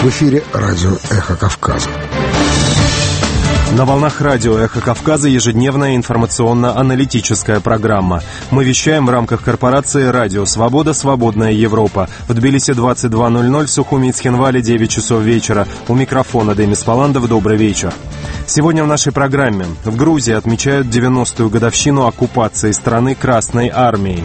В эфире радио «Эхо Кавказа». На волнах радио «Эхо Кавказа» ежедневная информационно-аналитическая программа. Мы вещаем в рамках корпорации «Радио Свобода. Свободная Европа». В Тбилиси 22:00, в Сухуми и Цхинвале 9 часов вечера. У микрофона Демис Паландов. Добрый вечер. Сегодня в нашей программе. В Грузии отмечают 90-ю годовщину оккупации страны Красной Армией.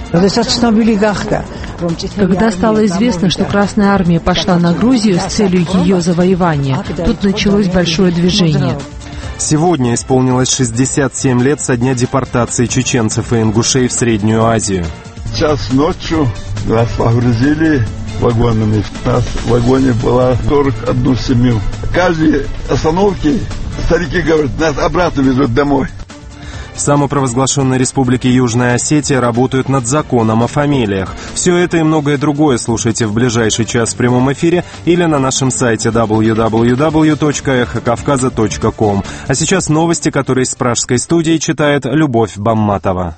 Когда стало известно, что Красная Армия пошла на Грузию с целью ее завоевания, тут началось большое движение. Сегодня исполнилось 67 лет со дня депортации чеченцев и ингушей в Среднюю Азию. Час ночью нас погрузили вагонами. У нас в вагоне было 41 семью. В каждой остановке старики говорят, нас обратно везут домой. В самопровозглашенной республике Южная Осетия работают над законом о фамилиях. Все это и многое другое слушайте в ближайший час в прямом эфире или на нашем сайте www.эхокавказа.ком. А сейчас новости, которые из пражской студии читает Любовь Бамматова.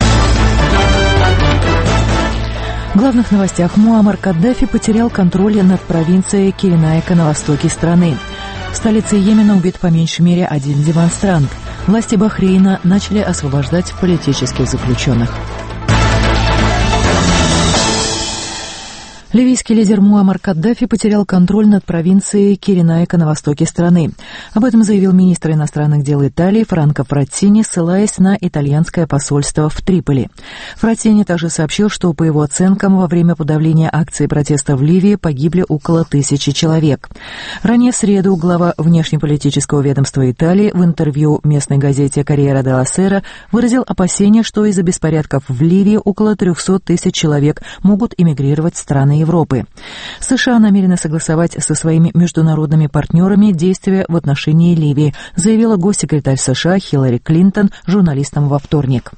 В главных новостях: Муаммар Каддафи потерял контроль над провинцией Киренайка на востоке страны. В столице Йемена убит по меньшей мере один демонстрант. Власти Бахрейна начали освобождать политических заключенных. Ливийский лидер Муаммар Каддафи потерял контроль над провинцией Киренайка на востоке страны. Об этом заявил министр иностранных дел Италии Франко Фраттини, ссылаясь на итальянское посольство в Триполи. Фраттини также сообщил, что, по его оценкам, во время подавления акций протеста в Ливии погибли около 1000 человек. Ранее в среду глава внешнеполитического ведомства Италии в интервью местной газете «Корриера делла Сера» выразил опасение, что из-за беспорядков в Ливии около 300 тысяч человек могут эмигрировать в страны Европы. США намерены согласовать со своими международными партнерами действия в отношении Ливии, заявила госсекретарь США Хиллари Клинтон журналистам во вторник.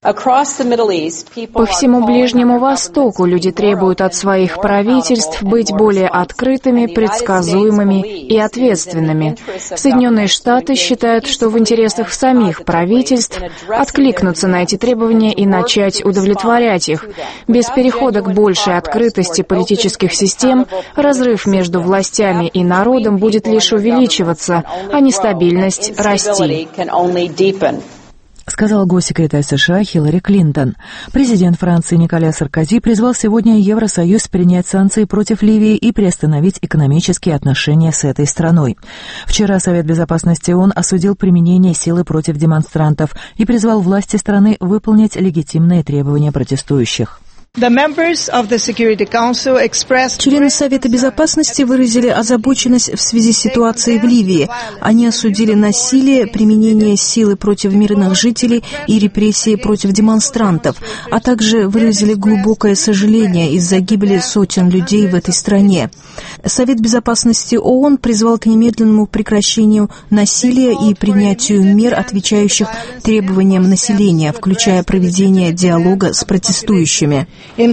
По всему Ближнему Востоку люди требуют от своих правительств быть более открытыми, предсказуемыми и ответственными. Соединенные Штаты считают, что в интересах самих правительств откликнуться на эти требования и начать удовлетворять их. Без перехода к большей открытости политических систем разрыв между властями и народом будет лишь увеличиваться, а нестабильность расти. Сказал госсекретарь США Хиллари Клинтон. Президент Франции Николя Саркози призвал сегодня Евросоюз принять санкции против Ливии и приостановить экономические отношения с этой страной. Вчера Совет Безопасности ООН осудил применение силы против демонстрантов и призвал власти страны выполнить легитимные требования протестующих. Члены Совета Безопасности выразили озабоченность в связи с ситуацией в Ливии. Они осудили насилие, применение силы против мирных жителей и репрессии против демонстрантов, а также выразили глубокое сожаление из-за гибели сотен людей в этой стране. Совет Безопасности ООН призвал к немедленному прекращению насилия и принятию мер, отвечающих требованиям населения, включая проведение диалога с протестующими.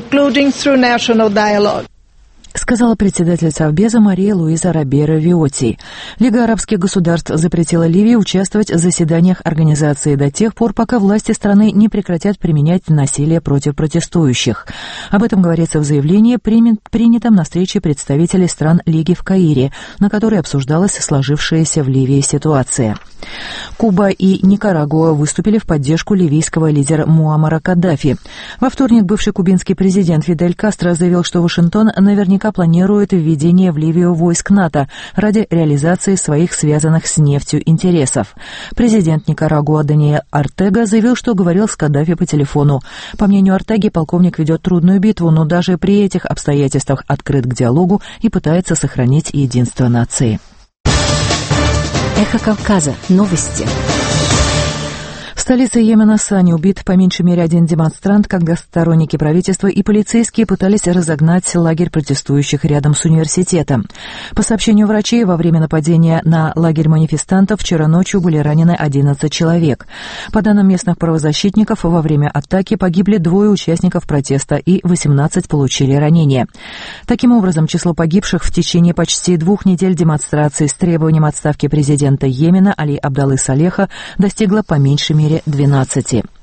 Сказала председатель Совбеза Мария Луиза Роберо Виотти. Лига арабских государств запретила Ливии участвовать в заседаниях организации до тех пор, пока власти страны не прекратят применять насилие против протестующих. Об этом говорится в заявлении, принятом на встрече представителей стран Лиги в Каире, на которой обсуждалась сложившаяся в Ливии ситуация. Куба и Никарагуа выступили в поддержку ливийского лидера Муаммара Каддафи. Во вторник бывший кубинский президент Фидель Кастро заявил, что Вашингтон наверняка планирует введение в Ливию войск НАТО ради реализации своих связанных с нефтью интересов. Президент Никарагуа Даниэль Ортега заявил, что говорил с Каддафи по телефону. По мнению Ортеги, полковник ведет трудную битву, но даже при этих обстоятельствах открыт к диалогу и пытается сохранить единство нации. Эхо Кавказа. Новости. В столице Йемена Сане убит по меньшей мере один демонстрант, когда сторонники правительства и полицейские пытались разогнать лагерь протестующих рядом с университетом. По сообщению врачей, во время нападения на лагерь манифестантов вчера ночью были ранены 11 человек. По данным местных правозащитников, во время атаки погибли 2 участников протеста и 18 получили ранения. Таким образом, число погибших в течение почти 2 недель демонстраций с требованием отставки президента Йемена Али Абдаллы Салеха достигло по меньшей мере 12.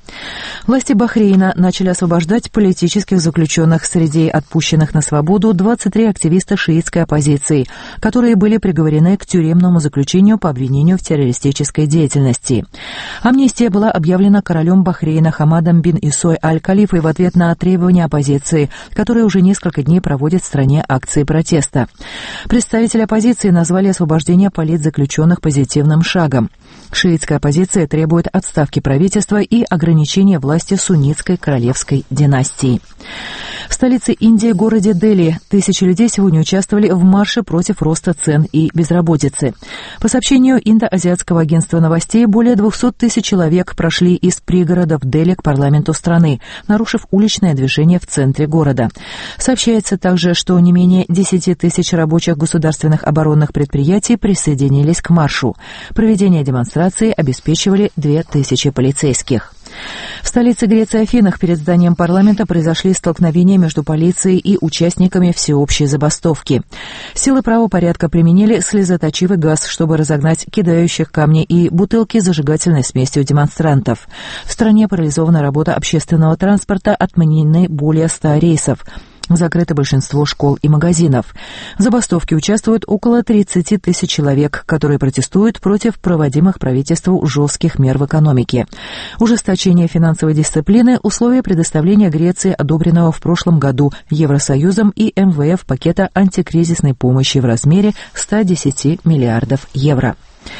Власти Бахрейна начали освобождать политических заключенных. Среди отпущенных на свободу 23 активиста шиитской оппозиции, которые были приговорены к тюремному заключению по обвинению в террористической деятельности. Амнистия была объявлена королем Бахрейна Хамадом бин Исой аль-Калифой в ответ на требования оппозиции, которая уже несколько дней проводит в стране акции протеста. Представители оппозиции назвали освобождение политзаключенных позитивным шагом. Шиитская оппозиция требует отставки правительства и ограничения власти суннитской королевской династии. В столице Индии, городе Дели, тысячи людей сегодня участвовали в марше против роста цен и безработицы. По сообщению Индо-Азиатского агентства новостей, более 200 тысяч человек прошли из пригородов Дели к парламенту страны, нарушив уличное движение в центре города. Сообщается также, что не менее 10 тысяч рабочих государственных оборонных предприятий присоединились к маршу. Проведение демонстрации обеспечивали 2000 полицейских. В столице Греции Афинах перед зданием парламента произошли столкновения между полицией и участниками всеобщей забастовки. Силы правопорядка применили слезоточивый газ, чтобы разогнать кидающих камни и бутылки с зажигательной смесью демонстрантов. В стране парализована работа общественного транспорта, отменены более 100 рейсов. Закрыто большинство школ и магазинов. В забастовке участвуют около 30 тысяч человек, которые протестуют против проводимых правительству жестких мер в экономике. Ужесточение финансовой дисциплины – условия предоставления Греции одобренного в прошлом году Евросоюзом и МВФ пакета антикризисной помощи в размере 110 миллиардов евро.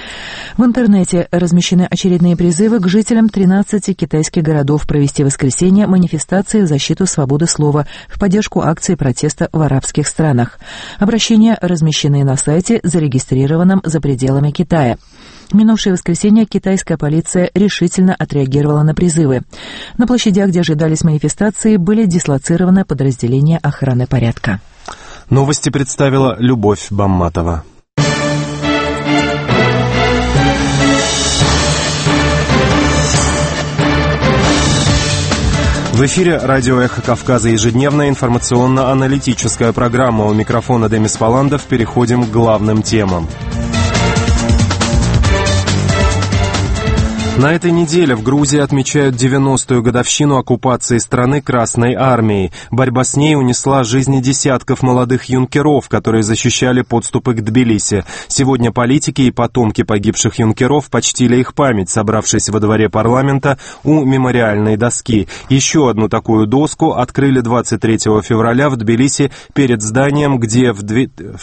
В интернете размещены очередные призывы к жителям 13 китайских городов провести в воскресенье манифестации в защиту свободы слова в поддержку акции протеста в арабских странах. Обращения размещены на сайте, зарегистрированном за пределами Китая. В минувшее воскресенье китайская полиция решительно отреагировала на призывы. На площадях, где ожидались манифестации, были дислоцированы подразделения охраны порядка. Новости представила Любовь Бамматова. В эфире радио «Эхо Кавказа», ежедневная информационно-аналитическая программа. У микрофона Демис Паландов. Переходим к главным темам. На этой неделе в Грузии отмечают 90-ю годовщину оккупации страны Красной Армией. Борьба с ней унесла жизни десятков молодых юнкеров, которые защищали подступы к Тбилиси. Сегодня политики и потомки погибших юнкеров почтили их память, собравшись во дворе парламента у мемориальной доски. Еще одну такую доску открыли 23 февраля в Тбилиси перед зданием, где в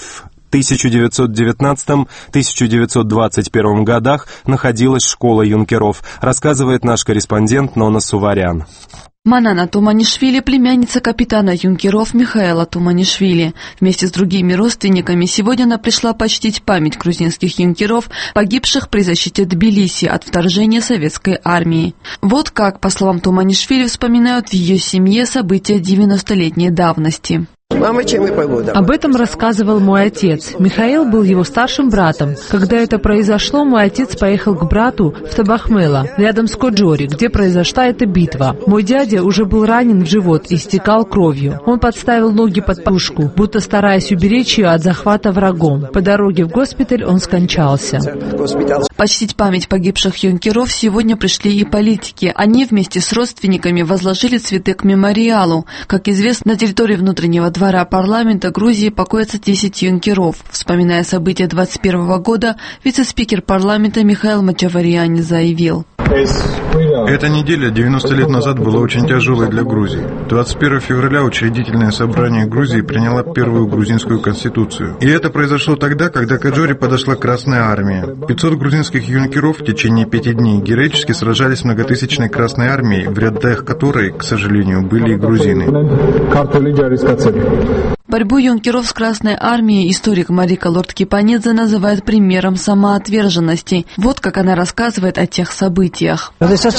1919-1921 годах находилась школа юнкеров, рассказывает наш корреспондент Нона Суварян. Манана Туманишвили – племянница капитана юнкеров Михаила Туманишвили. Вместе с другими родственниками сегодня она пришла почтить память грузинских юнкеров, погибших при защите Тбилиси от вторжения советской армии. Вот как, по словам Туманишвили, вспоминают в ее семье события 90-летней давности. Об этом рассказывал мой отец. Михаил был его старшим братом. Когда это произошло, мой отец поехал к брату в Табахмела, рядом с Коджори, где произошла эта битва. Мой дядя уже был ранен в живот и истекал кровью. Он подставил ноги под пушку, будто стараясь уберечь ее от захвата врагом. По дороге в госпиталь он скончался. Почтить память погибших юнкеров сегодня пришли и политики. Они вместе с родственниками возложили цветы к мемориалу. Как известно, на территории внутреннего двора парламента Грузии покоятся 10 юнкеров. Вспоминая события 2021 года, вице-спикер парламента Михаил Мачавариани заявил: Эта неделя 90 лет назад была очень тяжелой для Грузии. 21 февраля учредительное собрание Грузии приняло первую грузинскую конституцию. И это произошло тогда, когда к Коджори подошла Красная Армия. 500 грузинских юнкеров в течение 5 дней героически сражались с многотысячной Красной Армией, в рядах которой, к сожалению, были и грузины. Борьбу юнкеров с Красной Армией историк Марика Лорд-Кипанидзе называет примером самоотверженности. Вот как она рассказывает о тех событиях.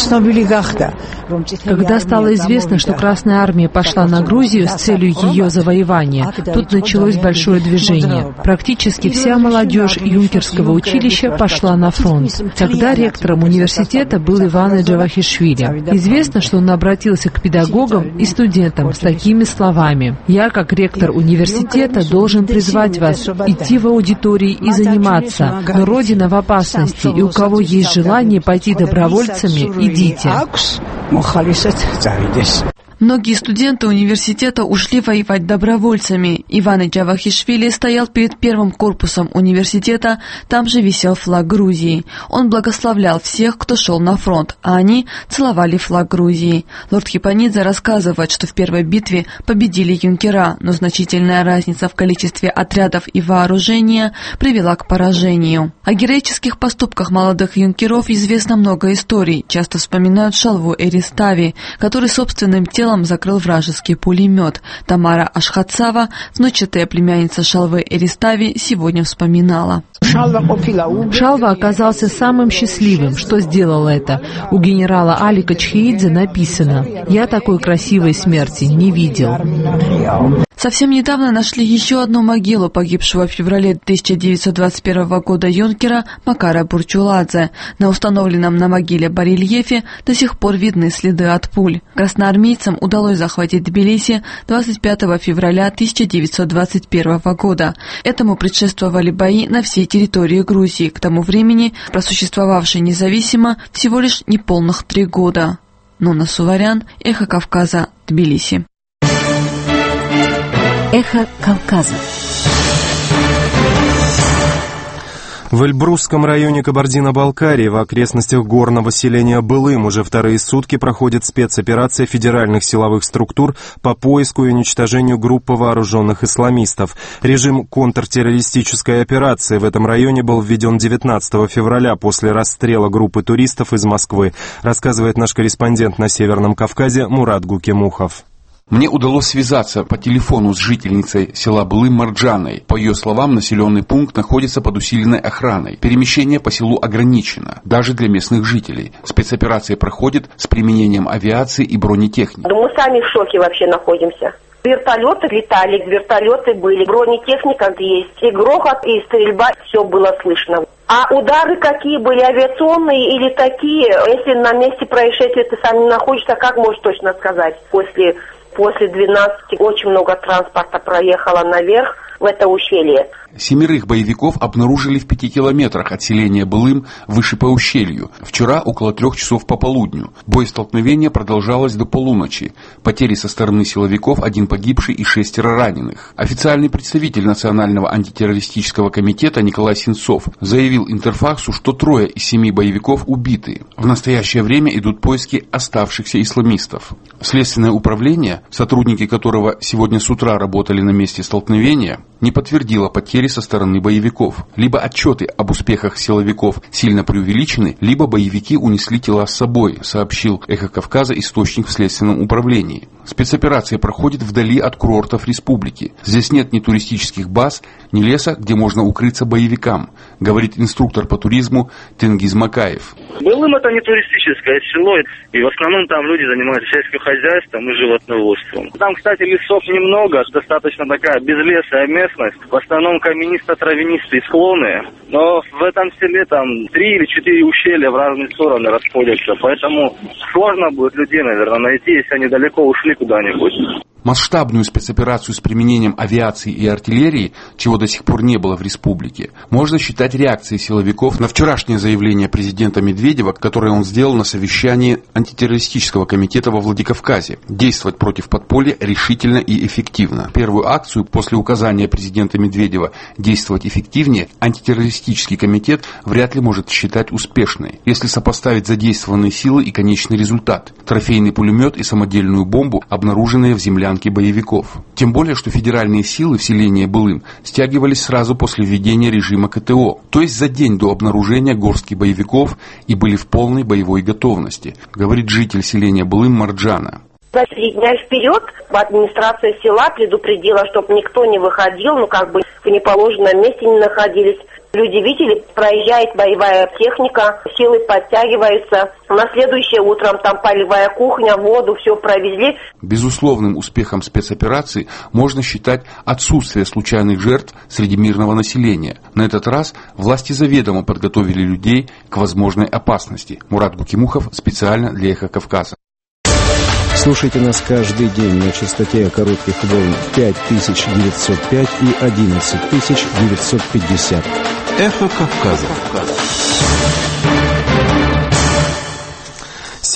Когда стало известно, что Красная Армия пошла на Грузию с целью ее завоевания, тут началось большое движение. Практически вся молодежь юнкерского училища пошла на фронт. Тогда ректором университета был Иван Джавахишвили. Известно, что он обратился к педагогам и студентам с такими словами: «Я, как ректор университета, должен призвать вас идти в аудитории и заниматься, но Родина в опасности, и у кого есть желание пойти добровольцами, идите». Многие студенты университета ушли воевать добровольцами. Иван Джавахишвили стоял перед первым корпусом университета, там же висел флаг Грузии. Он благословлял всех, кто шел на фронт, а они целовали флаг Грузии. Лорд Хипанидзе рассказывает, что в первой битве победили юнкера, но значительная разница в количестве отрядов и вооружения привела к поражению. О героических поступках молодых юнкеров известно много историй. Часто вспоминают Шалву Эристави, который собственным телом закрыл вражеский пулемет. Тамара Ашхатсава, внучатая племянница Шалвы Эристави, сегодня вспоминала. Шалва оказался самым счастливым, что сделал это. У генерала Алика Чхеидзе написано: «Я такой красивой смерти не видел». Совсем недавно нашли еще одну могилу погибшего в феврале 1921 года юнкера Макара Бурчуладзе. На установленном на могиле барельефе до сих пор видны следы от пуль. Красноармейцам удалось захватить Тбилиси 25 февраля 1921 года. Этому предшествовали бои на всей территории Грузии, к тому времени просуществовавшей независимо всего лишь неполных 3 года. Нуна Суварян, Эхо Кавказа, Тбилиси. Эхо Кавказа. В Эльбрусском районе Кабардино-Балкарии в окрестностях горного селения Былым уже вторые сутки проходит спецоперация федеральных силовых структур по поиску и уничтожению группы вооруженных исламистов. Режим контртеррористической операции в этом районе был введен 19 февраля после расстрела группы туристов из Москвы, рассказывает наш корреспондент на Северном Кавказе Мурат Гукимухов. Мне удалось связаться по телефону с жительницей села Былым Марджаной. По ее словам, населенный пункт находится под усиленной охраной. Перемещение по селу ограничено, даже для местных жителей. Спецоперация проходит с применением авиации и бронетехники. Да мы сами в шоке вообще находимся. Вертолеты летали, вертолеты были, бронетехника есть, и грохот, и стрельба, все было слышно. А удары какие были, авиационные или такие? Если на месте происшествия ты сам не находишься, как можешь точно сказать? После 12 очень много транспорта проехало наверх в это ущелье. 7 боевиков обнаружили в 5 километрах от селения Былым выше по ущелью. Вчера около 3 часов по полудню. Боестолкновение продолжалось до полуночи. Потери со стороны силовиков: 1 погибший и 6 раненых. Официальный представитель Национального антитеррористического комитета Николай Сенцов заявил Интерфаксу, что 3 из 7 боевиков убиты. В настоящее время идут поиски оставшихся исламистов. Следственное управление, сотрудники которого сегодня с утра работали на месте столкновения, не подтвердило потери со стороны боевиков. Либо отчеты об успехах силовиков сильно преувеличены, либо боевики унесли тела с собой, сообщил Эхо Кавказа источник в Следственном управлении. Спецоперация проходит вдали от курортов республики. Здесь нет ни туристических баз, ни леса, где можно укрыться боевикам, говорит инструктор по туризму Тенгиз Макаев. Былым — это не туристическое село, и в основном там люди занимаются сельским хозяйством и животноводством. Там, кстати, лесов немного, достаточно такая безлесая местность, в основном каменисто-травянистые склоны, но в этом селе там 3 или 4 ущелья в разные стороны расходятся, поэтому сложно будет людей, наверное, найти, если они далеко ушли куда-нибудь. Масштабную спецоперацию с применением авиации и артиллерии, чего до сих пор не было в республике, можно считать реакцией силовиков на вчерашнее заявление президента Медведева, которое он сделал на совещании антитеррористического комитета во Владикавказе. Действовать против подполья решительно и эффективно. Первую акцию после указания президента Медведева действовать эффективнее антитеррористический комитет вряд ли может считать успешной, если сопоставить задействованные силы и конечный результат – трофейный пулемет и самодельную бомбу, обнаруженные в землянке боевиков. Тем более, что федеральные силы в селении Былым стягивались сразу после введения режима КТО, то есть за день до обнаружения горских боевиков, и были в полной боевой готовности, говорит житель селения Былым Марджана. За 3 дня вперед администрация села предупредила, чтобы никто не выходил, в неположенном месте не находились. Люди видели, проезжает боевая техника, силы подтягиваются. На следующее утром там полевая кухня, воду, все провезли. Безусловным успехом спецоперации можно считать отсутствие случайных жертв среди мирного населения. На этот раз власти заведомо подготовили людей к возможной опасности. Мурат Гукимухов специально для Эхо Кавказа. Слушайте нас каждый день на частоте коротких волн 5905 и 11950. Эхо Кавказа.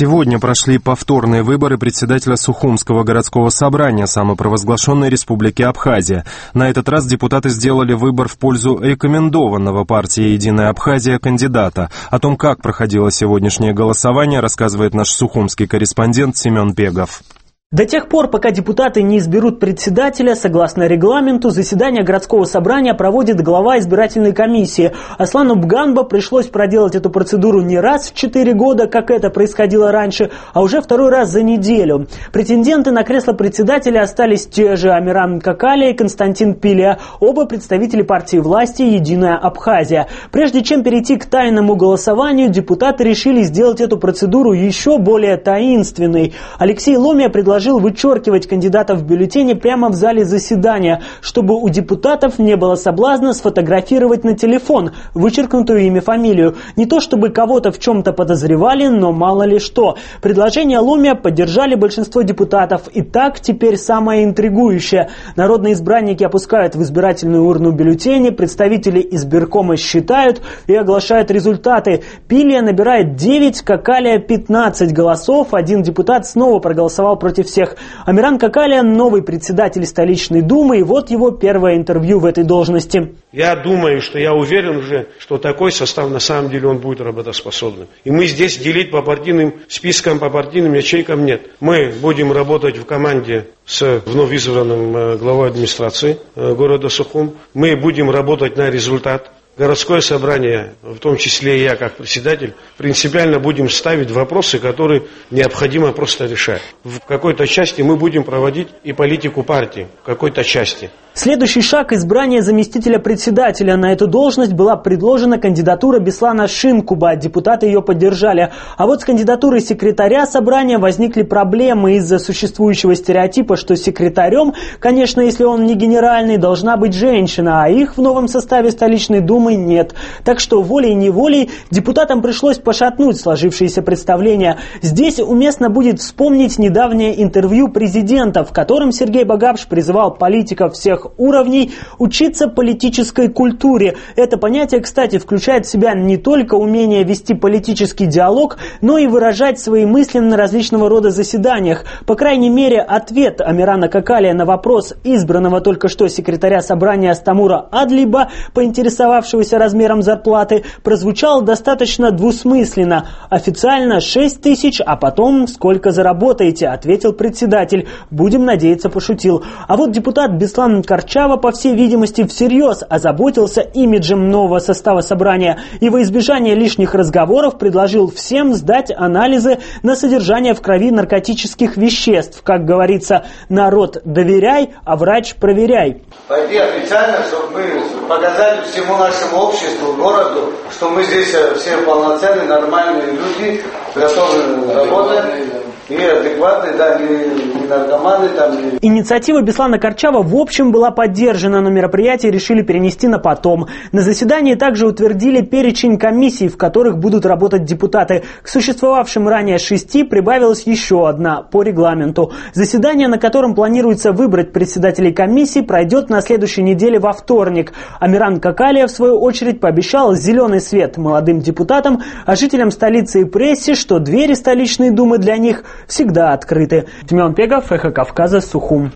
Сегодня прошли повторные выборы председателя Сухумского городского собрания самопровозглашенной республики Абхазия. На этот раз депутаты сделали выбор в пользу рекомендованного партией «Единая Абхазия» кандидата. О том, как проходило сегодняшнее голосование, рассказывает наш сухумский корреспондент Семен Пегов. До тех пор, пока депутаты не изберут председателя, согласно регламенту, заседание городского собрания проводит глава избирательной комиссии. Аслану Бганба пришлось проделать эту процедуру не раз в 4 года, как это происходило раньше, а уже второй раз за неделю. Претенденты на кресло председателя остались те же: Амиран Какалия и Константин Пилия, оба представители партии власти «Единая Абхазия». Прежде чем перейти к тайному голосованию, депутаты решили сделать эту процедуру еще более таинственной. Алексей Ломия предложил вычеркивать кандидатов в бюллетене прямо в зале заседания, чтобы у депутатов не было соблазна сфотографировать на телефон вычеркнутую ими фамилию. Не то чтобы кого-то в чем-то подозревали, но мало ли что. Предложение Ломия поддержали большинство депутатов. И так теперь самое интригующее. Народные избранники опускают в избирательную урну бюллетени, представители избиркома считают и оглашают результаты. Пилия набирает 9, Какалия 15 голосов. Один депутат снова проголосовал против всех. Амиран Какалия – новый председатель столичной думы, и вот его первое интервью в этой должности. Я думаю, я уверен уже, что такой состав на самом деле он будет работоспособным. И мы здесь делить по партийным спискам, по партийным ячейкам нет. Мы будем работать в команде с вновь избранным главой администрации города Сухум. Мы будем работать на результат. Городское собрание, в том числе и я как председатель, принципиально будем ставить вопросы, которые необходимо просто решать. В какой-то части мы будем проводить и политику партии, в какой-то части. Следующий шаг – избрание заместителя председателя. На эту должность была предложена кандидатура Беслана Шинкуба. Депутаты ее поддержали. А вот с кандидатурой секретаря собрания возникли проблемы из-за существующего стереотипа, что секретарем, конечно, если он не генеральный, должна быть женщина, а их в новом составе столичной думы нет. Так что волей-неволей депутатам пришлось пошатнуть сложившиеся представления. Здесь уместно будет вспомнить недавнее интервью президента, в котором Сергей Багапш призывал политиков всех уровней учиться политической культуре. Это понятие, кстати, включает в себя не только умение вести политический диалог, но и выражать свои мысли на различного рода заседаниях. По крайней мере, ответ Амирана Какалия на вопрос избранного только что секретаря собрания Астамура Адлиба, поинтересовавшегося размером зарплаты, прозвучал достаточно двусмысленно. Официально 6 тысяч, а потом сколько заработаете, ответил председатель. Будем надеяться, пошутил. А вот депутат Беслан Карчава, по всей видимости, всерьез озаботился имиджем нового состава собрания и во избежание лишних разговоров предложил всем сдать анализы на содержание в крови наркотических веществ. Как говорится, народ доверяй, а врач проверяй. Пойди официально, чтобы мы показали всему нашему обществу, городу, что мы здесь все полноценные, нормальные люди, готовы работать. И адекватные, да, не наркоманы там. Инициатива Беслана Карчава в общем была поддержана, но мероприятие решили перенести на потом. На заседании также утвердили перечень комиссий, в которых будут работать депутаты. К существовавшим ранее 6 прибавилась еще одна по регламенту. Заседание, на котором планируется выбрать председателей комиссий, пройдет на следующей неделе во вторник. Амиран Какалия, в свою очередь, пообещал зеленый свет молодым депутатам, а жителям столицы и прессе, что двери столичной думы для них всегда открыты. Семен Пегов, Эхо Кавказа, Сухум.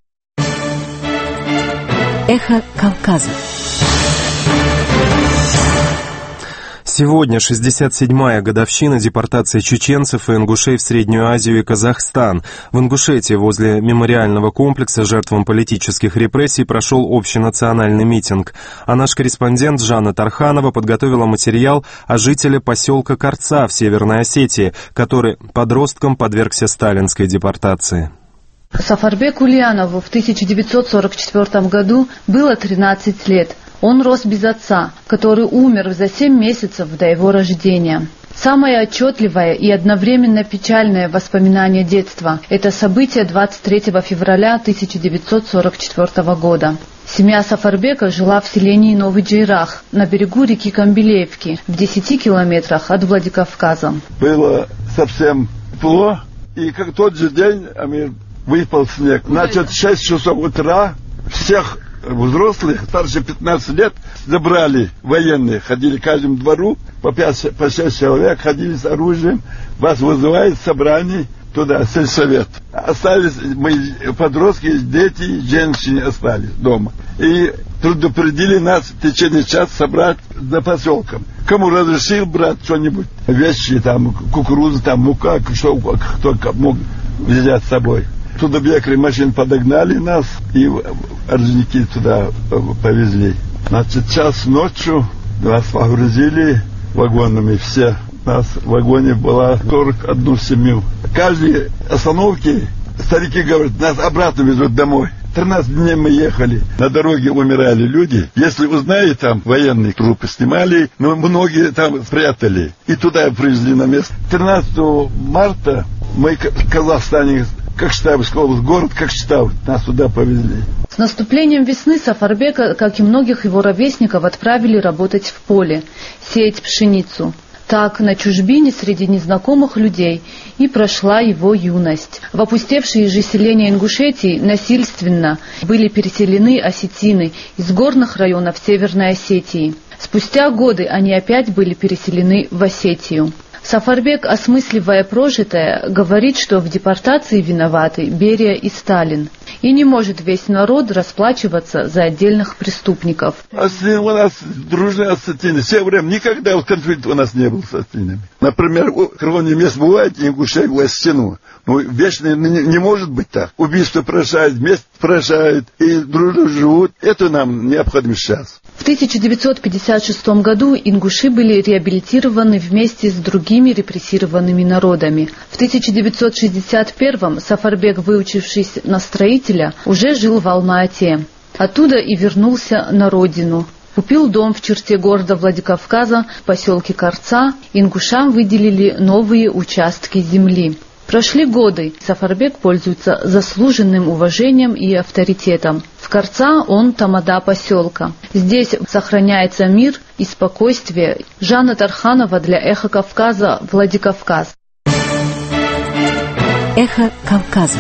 Эхо Кавказа. Сегодня 67-я годовщина депортации чеченцев и ингушей в Среднюю Азию и Казахстан. В Ингушетии возле мемориального комплекса жертвам политических репрессий прошел общенациональный митинг. А наш корреспондент Жанна Тарханова подготовила материал о жителе поселка Карца в Северной Осетии, который подростком подвергся сталинской депортации. Сафарбеку Ульянову в 1944 году было 13 лет. Он рос без отца, который умер за 7 месяцев до его рождения. Самое отчетливое и одновременно печальное воспоминание детства – это событие 23 февраля 1944 года. Семья Сафарбека жила в селении Новый Джейрах на берегу реки Камбелеевки в 10 километрах от Владикавказа. Было совсем тепло, и как тот же день выпал снег. Значит, в 6 часов утра всех взрослых, старше 15 лет, забрали военные, ходили к каждому двору, по 6 человек, ходили с оружием, вас вызывают собрание туда, сельсовет. Остались мы, подростки, дети, женщины остались дома. И предупредили нас в течение часа собрать за поселком. Кому разрешил брать что-нибудь, вещи, там, кукуруза, там, мука, что кто мог взять с собой. Туда бегали, машин подогнали нас и оружейники туда повезли. Значит, час ночью нас погрузили вагонами все. У нас в вагоне было 41 семью. Каждой остановке старики говорят, нас обратно везут домой. 13 дней мы ехали. На дороге умирали люди. Если узнаете, там военные трупы снимали, но многие там спрятали. И туда привезли на место. 13 марта мы в Казахстане, как Штабовская область, город как Штаб, нас туда повезли. С наступлением весны Сафарбека, как и многих его ровесников, отправили работать в поле, сеять пшеницу. Так, на чужбине среди незнакомых людей и прошла его юность. В опустевшие же селения Ингушетии насильственно были переселены осетины из горных районов Северной Осетии. Спустя годы они опять были переселены в Осетию. Сафарбек, осмысливая прожитое, говорит, что в депортации виноваты Берия и Сталин. И не может весь народ расплачиваться за отдельных преступников. Осетины у нас дружные осетины. Все время никогда конфликт у нас не был с осетинами. Например, кровные мест бывает, ингушей в осетину. Но вечно не может быть так. Убийство прощают, месть прощают, и дружно живут. Это нам необходимо сейчас. В 1956 году ингуши были реабилитированы вместе с другими репрессированными народами. В 1961 Сафарбек, выучившись на строителя, уже жил в Алма-Ате. Оттуда и вернулся на родину. Купил дом в черте города Владикавказа, в поселке Карца. Ингушам выделили новые участки земли. Прошли годы. Сафарбек пользуется заслуженным уважением и авторитетом. В Карца он тамада поселка. Здесь сохраняется мир и спокойствие. Жанна Тарханова для «Эхо Кавказа», Владикавказ. «Эхо Кавказа».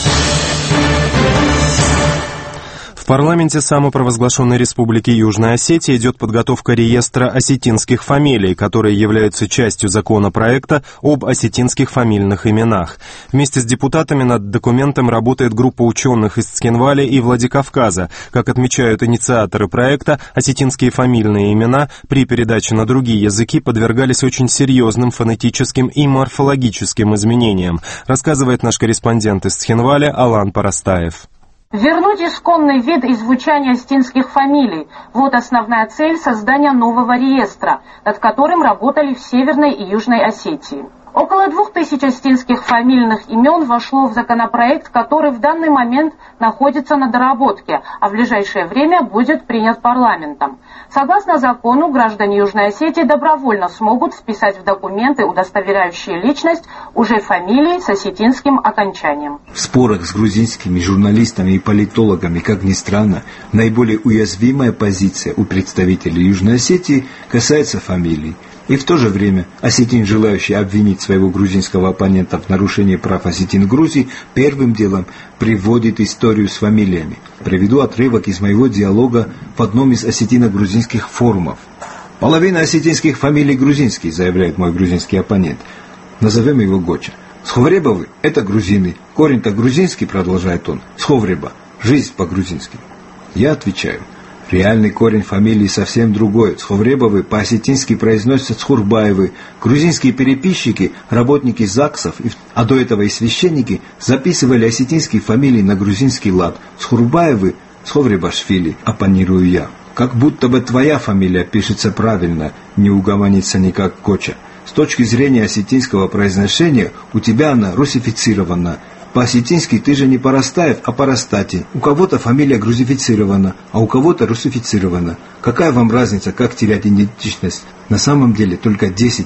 В парламенте самопровозглашенной Республики Южная Осетия идет подготовка реестра осетинских фамилий, которые являются частью законопроекта об осетинских фамильных именах. Вместе с депутатами над документом работает группа ученых из Цхинваля и Владикавказа. Как отмечают инициаторы проекта, осетинские фамильные имена при передаче на другие языки подвергались очень серьезным фонетическим и морфологическим изменениям, рассказывает наш корреспондент из Цхинваля Алан Парастаев. Вернуть исконный вид и звучание осетинских фамилий – вот основная цель создания нового реестра, над которым работали в Северной и Южной Осетии. Около 2000 осетинских фамильных имен вошло в законопроект, который в данный момент находится на доработке, а в ближайшее время будет принят парламентом. Согласно закону, граждане Южной Осетии добровольно смогут вписать в документы, удостоверяющие личность, уже фамилии с осетинским окончанием. В спорах с грузинскими журналистами и политологами, как ни странно, наиболее уязвимая позиция у представителей Южной Осетии касается фамилий. И в то же время осетин, желающий обвинить своего грузинского оппонента в нарушении прав осетин Грузии, первым делом приводит историю с фамилиями. Приведу отрывок из моего диалога в одном из осетино-грузинских форумов. «Половина осетинских фамилий грузинские», заявляет мой грузинский оппонент. Назовем его Гоча. «Сховребовы – это грузины. Корень-то грузинский», продолжает он. «Сховреба – жизнь по-грузински». Я отвечаю. Реальный корень фамилии совсем другой. Сховребовы по-осетински произносятся Схурбаевы. Грузинские переписчики, работники ЗАГСов, а до этого и священники, записывали осетинские фамилии на грузинский лад. Схурбаевы, Сховребашвили, оппонирую я. Как будто бы твоя фамилия пишется правильно, не угомонится никак Коча. С точки зрения осетинского произношения, у тебя она русифицирована. По-осетински ты же не Парастаев, а Парастати. У кого-то фамилия грузифицирована, а у кого-то русифицирована. Какая вам разница, как терять идентичность? На самом деле только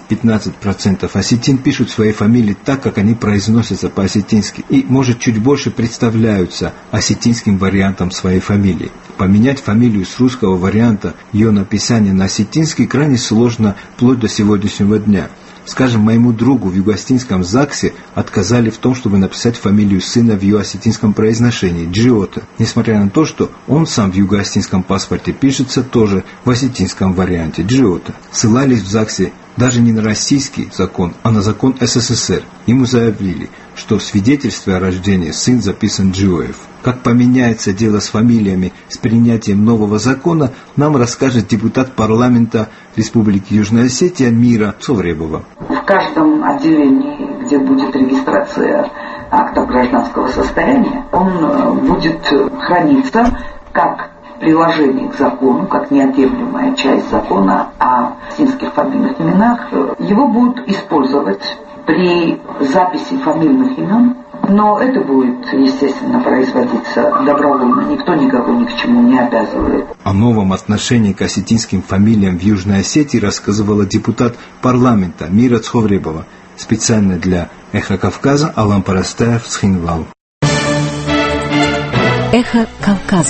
10-15% осетин пишут свои фамилии так, как они произносятся по-осетински. И, может, чуть больше представляются осетинским вариантом своей фамилии. Поменять фамилию с русского варианта ее написания на осетинский крайне сложно вплоть до сегодняшнего дня. Скажем, моему другу в юго-осетинском ЗАГСе отказали в том, чтобы написать фамилию сына в юго-осетинском произношении – Джиота, несмотря на то, что он сам в юго-осетинском паспорте пишется тоже в осетинском варианте – Джиота. Ссылались в ЗАГСе даже не на российский закон, а на закон СССР. Ему заявили, что в свидетельстве о рождении сын записан Джиоев. Как поменяется дело с фамилиями с принятием нового закона, нам расскажет депутат парламента Республики Южная Осетия Мира Цовребова. В каждом отделении, где будет регистрация актов гражданского состояния, он будет храниться как приложение к закону, как неотъемлемая часть закона о осетинских фамильных именах. Его будут использовать при записи фамильных имен, но это будет, естественно, производиться добровольно. Никто никого ни к чему не обязывает. О новом отношении к осетинским фамилиям в Южной Осетии рассказывала депутат парламента Мира Цховребова. Специально для «Эхо Кавказа» Алан Парастаев, Цхинвал. «Эхо Кавказа».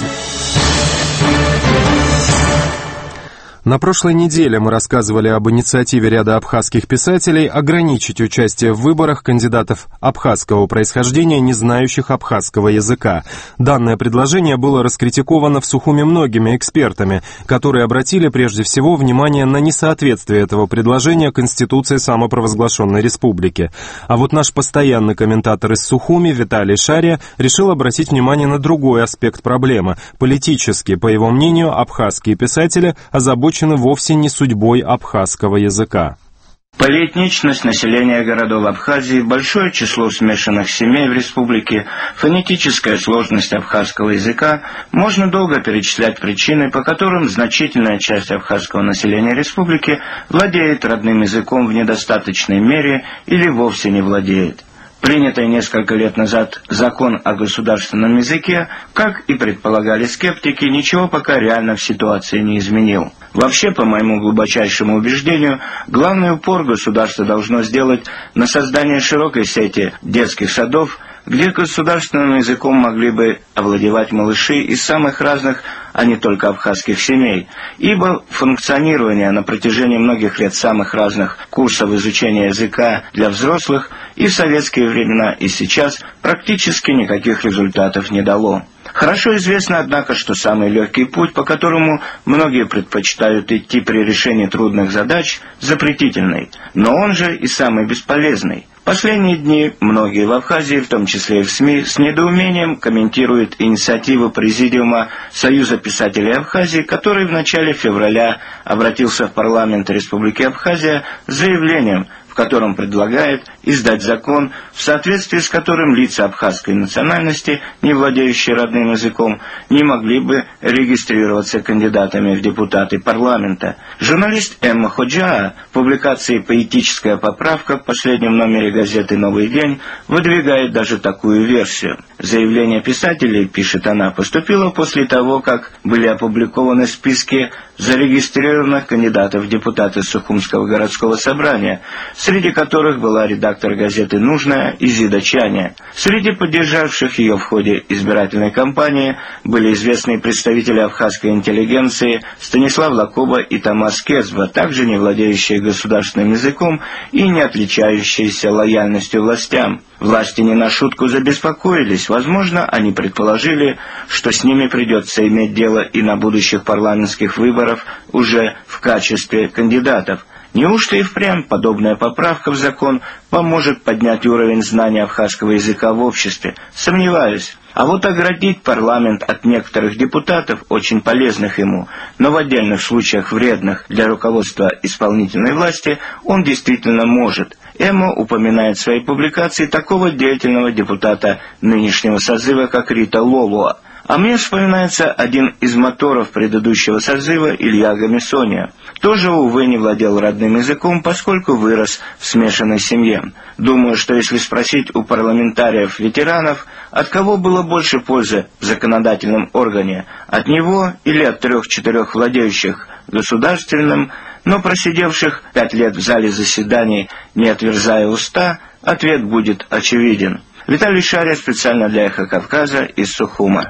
На прошлой неделе мы рассказывали об инициативе ряда абхазских писателей ограничить участие в выборах кандидатов абхазского происхождения, не знающих абхазского языка. Данное предложение было раскритиковано в Сухуми многими экспертами, которые обратили прежде всего внимание на несоответствие этого предложения Конституции самопровозглашенной республики. А вот наш постоянный комментатор из Сухуми Виталий Шария решил обратить внимание на другой аспект проблемы. Политически, по его мнению, абхазские писатели озабочены вовсе не судьбой абхазского языка. Полиэтничность населения городов Абхазии, большое число смешанных семей в республике, фонетическая сложность абхазского языка, можно долго перечислять причины, по которым значительная часть абхазского населения республики владеет родным языком в недостаточной мере или вовсе не владеет. Принятый несколько лет назад закон о государственном языке, как и предполагали скептики, ничего пока реально в ситуации не изменил. Вообще, по моему глубочайшему убеждению, главный упор государство должно сделать на создание широкой сети детских садов, где государственным языком могли бы овладевать малыши из самых разных, а не только абхазских семей, ибо функционирование на протяжении многих лет самых разных курсов изучения языка для взрослых и в советские времена, и сейчас практически никаких результатов не дало. Хорошо известно, однако, что самый легкий путь, по которому многие предпочитают идти при решении трудных задач, запретительный, но он же и самый бесполезный. Последние дни многие в Абхазии, в том числе и в СМИ, с недоумением комментируют инициативу Президиума Союза писателей Абхазии, который в начале февраля обратился в парламент Республики Абхазия с заявлением, в котором предлагает издать закон, в соответствии с которым лица абхазской национальности, не владеющие родным языком, не могли бы регистрироваться кандидатами в депутаты парламента. Журналист Эмма Ходжаа в публикации «Поэтическая поправка» в последнем номере газеты «Новый день» выдвигает даже такую версию. Заявление писателей, пишет она, поступило после того, как были опубликованы списки зарегистрированных кандидатов в депутаты Сухумского городского собрания, среди которых была редактор газеты «Нужная» Изида Чаня. Среди поддержавших ее в ходе избирательной кампании были известные представители абхазской интеллигенции Станислав Лакоба и Тамас Кезба, также не владеющие государственным языком и не отличающиеся лояльностью властям. Власти не на шутку забеспокоились. Возможно, они предположили, что с ними придется иметь дело и на будущих парламентских выборах уже в качестве кандидатов. Неужто и впрямь подобная поправка в закон поможет поднять уровень знания абхазского языка в обществе? Сомневаюсь. А вот оградить парламент от некоторых депутатов, очень полезных ему, но в отдельных случаях вредных для руководства исполнительной власти, он действительно может. Эмма упоминает в своей публикации такого деятельного депутата нынешнего созыва, как Рита Лолуа. А мне вспоминается один из моторов предыдущего созыва, Илья Гамисония. Тоже, увы, не владел родным языком, поскольку вырос в смешанной семье. Думаю, что если спросить у парламентариев-ветеранов, от кого было больше пользы в законодательном органе, от него или от 3-4 владеющих государственным, но просидевших 5 лет в зале заседаний, не отверзая уста, ответ будет очевиден. Виталий Шария специально для «Эхо Кавказа» из Сухума.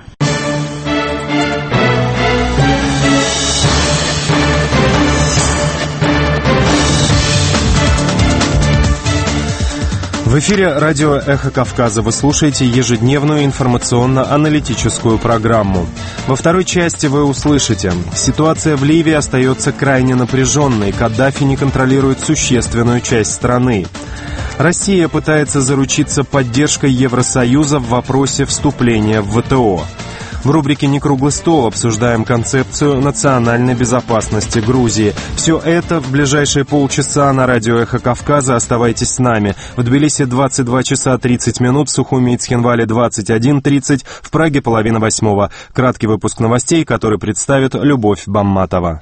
В эфире радио «Эхо Кавказа». Вы слушаете ежедневную информационно-аналитическую программу. Во второй части вы услышите: ситуация в Ливии остается крайне напряженной. Каддафи не контролирует существенную часть страны. Россия пытается заручиться поддержкой Евросоюза в вопросе вступления в ВТО. В рубрике «Не круглый стол» обсуждаем концепцию национальной безопасности Грузии. Все это в ближайшие полчаса на радио «Эхо Кавказа». Оставайтесь с нами. В Тбилиси 22 часа 30 минут, в Сухуми и Цхинвале 21:30, в Праге 7:30. Краткий выпуск новостей, который представит Любовь Бамматова.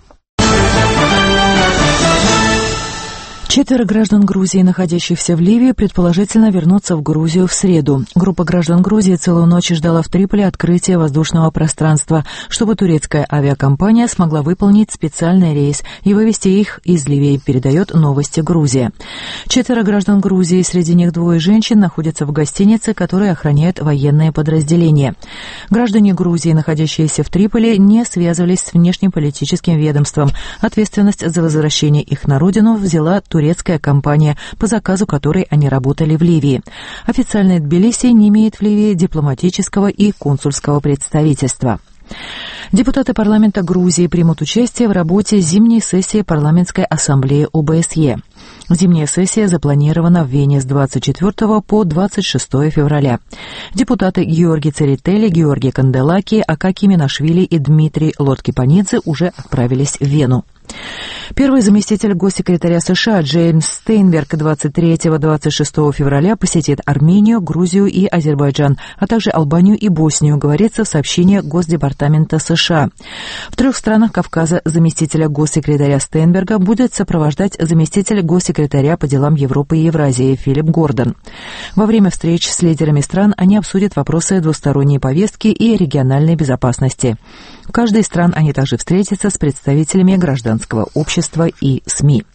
4 граждан Грузии, находящихся в Ливии, предположительно вернутся в Грузию в среду. Группа граждан Грузии целую ночь ждала в Триполи открытия воздушного пространства, чтобы турецкая авиакомпания смогла выполнить специальный рейс и вывести их из Ливии, передает «Новости Грузия». 4 граждан Грузии, среди них 2 женщин, находятся в гостинице, которую охраняют военные подразделения. Граждане Грузии, находящиеся в Триполи, не связывались с внешнеполитическим ведомством. Ответственность за возвращение их на родину взяла турецкая компания, по заказу которой они работали в Ливии. Официально Тбилиси не имеет в Ливии дипломатического и консульского представительства. Депутаты парламента Грузии примут участие в работе зимней сессии парламентской ассамблеи ОБСЕ. Зимняя сессия запланирована в Вене с 24 по 26 февраля. Депутаты Георгий Церетели, Георгий Канделаки, Акаки Минашвили и Дмитрий Лоткипанидзе уже отправились в Вену. Первый заместитель госсекретаря США Джеймс Стейнберг 23-26 февраля посетит Армению, Грузию и Азербайджан, а также Албанию и Боснию, говорится в сообщении Госдепартамента США. В 3 странах Кавказа заместителя госсекретаря Стейнберга будет сопровождать заместитель госсекретаря по делам Европы и Евразии Филипп Гордон. Во время встреч с лидерами стран они обсудят вопросы двусторонней повестки и региональной безопасности. В каждой из стран они также встретятся с представителями гражданского общества и СМИ.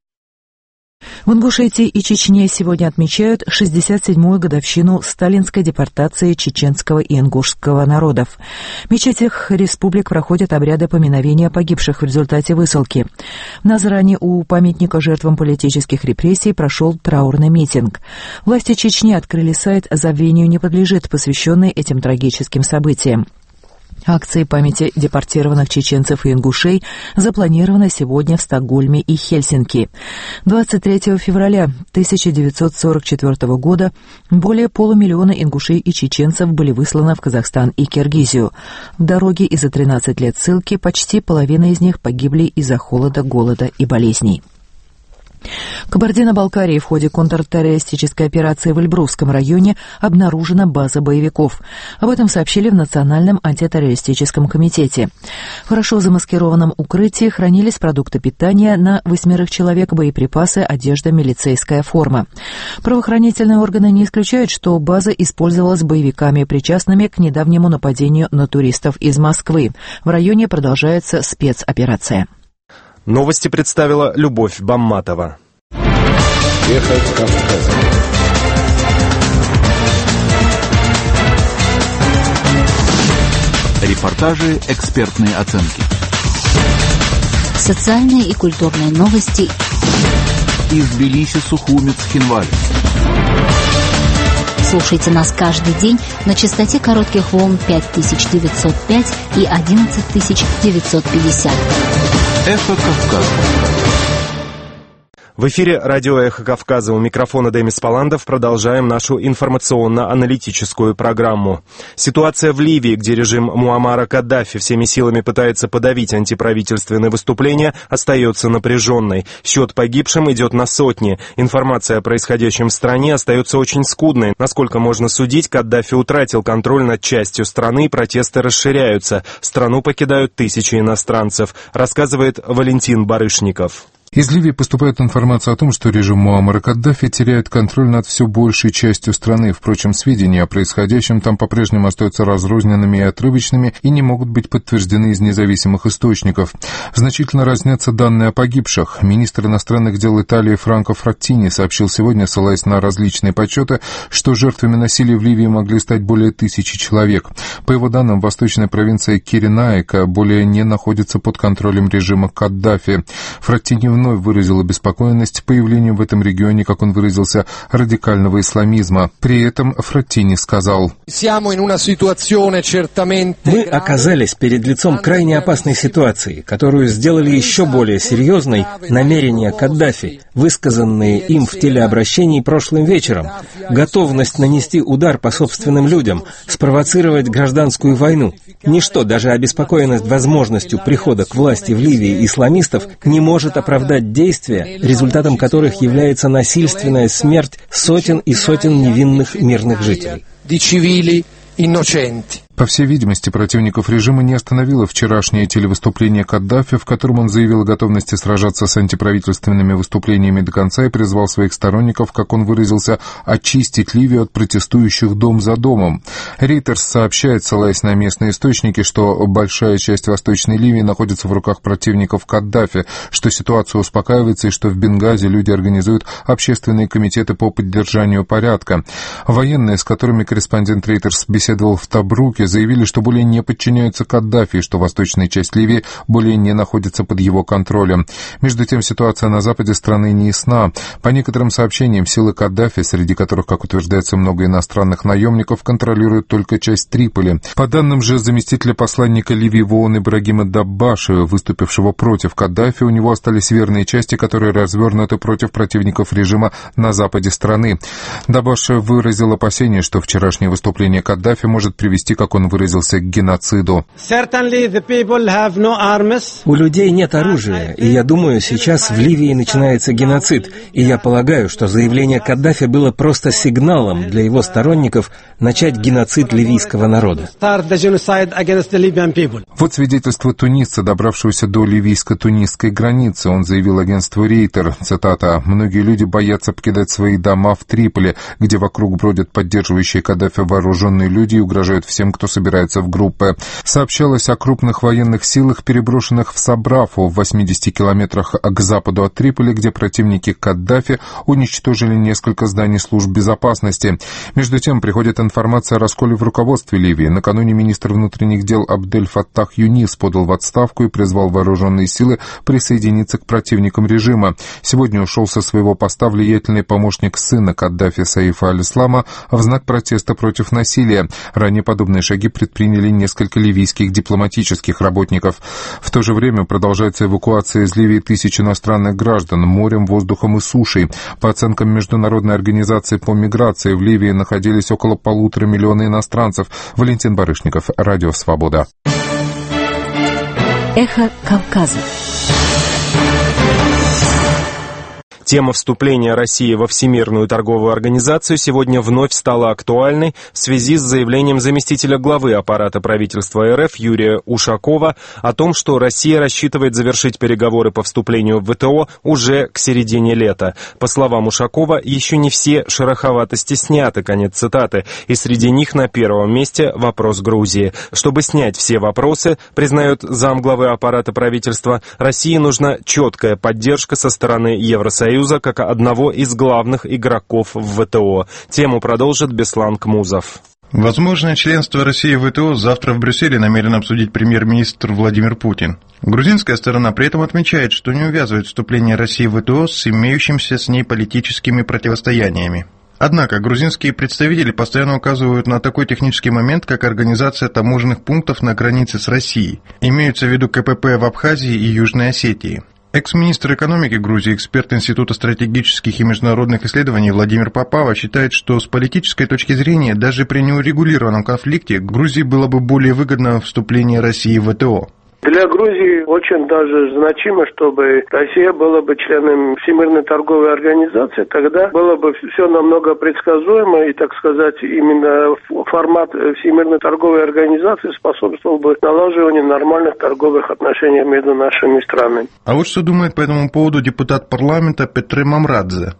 В Ингушетии и Чечне сегодня отмечают 67-ю годовщину сталинской депортации чеченского и ингушского народов. В мечетях республик проходят обряды поминовения погибших в результате высылки. В Назране у памятника жертвам политических репрессий прошел траурный митинг. Власти Чечни открыли сайт «Забвению не подлежит», посвященный этим трагическим событиям. Акции памяти депортированных чеченцев и ингушей запланированы сегодня в Стокгольме и Хельсинки. 23 февраля 1944 года более полумиллиона ингушей и чеченцев были высланы в Казахстан и Киргизию. В дороге и за 13 лет ссылки почти половина из них погибли из-за холода, голода и болезней. В Кабардино-Балкарии в ходе контртеррористической операции в Эльбрусском районе обнаружена база боевиков. Об этом сообщили в Национальном антитеррористическом комитете. В хорошо замаскированном укрытии хранились продукты питания на 8 человек, боеприпасы, одежда, милицейская форма. Правоохранительные органы не исключают, что база использовалась боевиками, причастными к недавнему нападению на туристов из Москвы. В районе продолжается спецоперация. Новости представила Любовь Бамматова. Эхо Кавказа. Репортажи, экспертные оценки. Социальные и культурные новости. Из Тбилиси, Сухуми, Цхинвали. Слушайте нас каждый день на частоте коротких волн 5905 и 11950. Эхо Кавказа. В эфире радио «Эхо Кавказа». У микрофона Демис Паландов. Продолжаем нашу информационно-аналитическую программу. Ситуация в Ливии, где режим Муаммара Каддафи всеми силами пытается подавить антиправительственные выступления, остается напряженной. Счет погибшим идет на сотни. Информация о происходящем в стране остается очень скудной. Насколько можно судить, Каддафи утратил контроль над частью страны, протесты расширяются. Страну покидают тысячи иностранцев, рассказывает Валентин Барышников. Из Ливии поступает информация о том, что режим Муаммара Каддафи теряет контроль над все большей частью страны. Впрочем, сведения о происходящем там по-прежнему остаются разрозненными и отрывочными и не могут быть подтверждены из независимых источников. Значительно разнятся данные о погибших. Министр иностранных дел Италии Франко Фраттини сообщил сегодня, ссылаясь на различные подсчеты, что жертвами насилия в Ливии могли стать более 1000 человек. По его данным, восточная провинция Киренаика более не находится под контролем режима Каддафи. Фраттини вновь выразил обеспокоенность появлением в этом регионе, как он выразился, радикального исламизма. При этом Фраттини сказал: «Мы оказались перед лицом крайне опасной ситуации, которую сделали еще более серьезной намерения Каддафи, высказанные им в телеобращении прошлым вечером. Готовность нанести удар по собственным людям, спровоцировать гражданскую войну. Ничто, даже обеспокоенность возможностью прихода к власти в Ливии исламистов, не может оправдать действия, результатом которых является насильственная смерть сотен и сотен невинных мирных жителей». По всей видимости, противников режима не остановило вчерашнее телевыступление Каддафи, в котором он заявил о готовности сражаться с антиправительственными выступлениями до конца и призвал своих сторонников, как он выразился, очистить Ливию от протестующих дом за домом. Рейтерс сообщает, ссылаясь на местные источники, что большая часть Восточной Ливии находится в руках противников Каддафи, что ситуация успокаивается и что в Бенгази люди организуют общественные комитеты по поддержанию порядка. Военные, с которыми корреспондент Рейтерс беседовал в Табруке, заявили, что более не подчиняются Каддафи и что восточная часть Ливии более не находится под его контролем. Между тем, ситуация на западе страны не ясна. По некоторым сообщениям, силы Каддафи, среди которых, как утверждается, много иностранных наемников, контролируют только часть Триполи. По данным же заместителя посланника Ливии в ООН Ибрагима Даббаши, выступившего против Каддафи, у него остались верные части, которые развернуты против противников режима на западе страны. Даббаши выразил опасение, что вчерашнее выступление Каддафи может привести, как он выразился, к геноциду. У людей нет оружия, и я думаю, сейчас в Ливии начинается геноцид, и я полагаю, что заявление Каддафи было просто сигналом для его сторонников начать геноцид ливийского народа. Вот свидетельство тунисца, добравшегося до ливийско-тунисской границы. Он заявил агентству Рейтер, цитата: «Многие люди боятся покидать свои дома в Триполи, где вокруг бродят поддерживающие Каддафи вооруженные люди и угрожают всем, кто собирается в группы». Сообщалось о крупных военных силах, переброшенных в Сабрафу, в 80 километрах к западу от Триполи, где противники Каддафи уничтожили несколько зданий служб безопасности. Между тем, приходит информация о расколе в руководстве Ливии. Накануне министр внутренних дел Абдель Фаттах Юнис подал в отставку и призвал вооруженные силы присоединиться к противникам режима. Сегодня ушел со своего поста влиятельный помощник сына Каддафи Саифа аль-Ислама в знак протеста против насилия. Ранее подобные шаги предприняли несколько ливийских дипломатических работников. В то же время продолжается эвакуация из Ливии тысяч иностранных граждан морем, воздухом и сушей. По оценкам Международной организации по миграции, в Ливии находились около 1,5 миллиона иностранцев. Валентин Барышников, Радио Свобода. Эхо Кавказа. Тема вступления России во Всемирную торговую организацию сегодня вновь стала актуальной в связи с заявлением заместителя главы аппарата правительства РФ Юрия Ушакова о том, что Россия рассчитывает завершить переговоры по вступлению в ВТО уже к середине лета. По словам Ушакова, еще не все шероховатости сняты, конец цитаты, и среди них на первом месте вопрос Грузии. Чтобы снять все вопросы, признает замглавы аппарата правительства, России нужна четкая поддержка со стороны Евросоюза как одного из главных игроков в ВТО. Тему продолжит Беслан Кмузов. Возможное членство России в ВТО завтра в Брюсселе намерен обсудить премьер-министр Владимир Путин. Грузинская сторона при этом отмечает, что не увязывает вступление России в ВТО с имеющимися с ней политическими противостояниями. Однако грузинские представители постоянно указывают на такой технический момент, как организация таможенных пунктов на границе с Россией. Имеются в виду КПП в Абхазии и Южной Осетии. Экс-министр экономики Грузии, эксперт Института стратегических и международных исследований Владимир Попава считает, что с политической точки зрения даже при неурегулированном конфликте Грузии было бы более выгодно вступление России в ВТО. Для Грузии очень даже значимо, чтобы Россия была бы членом Всемирной торговой организации. Тогда было бы все намного предсказуемо, и, так сказать, именно формат Всемирной торговой организации способствовал бы налаживанию нормальных торговых отношений между нашими странами. А вот что думает по этому поводу депутат парламента Петре Мамрадзе.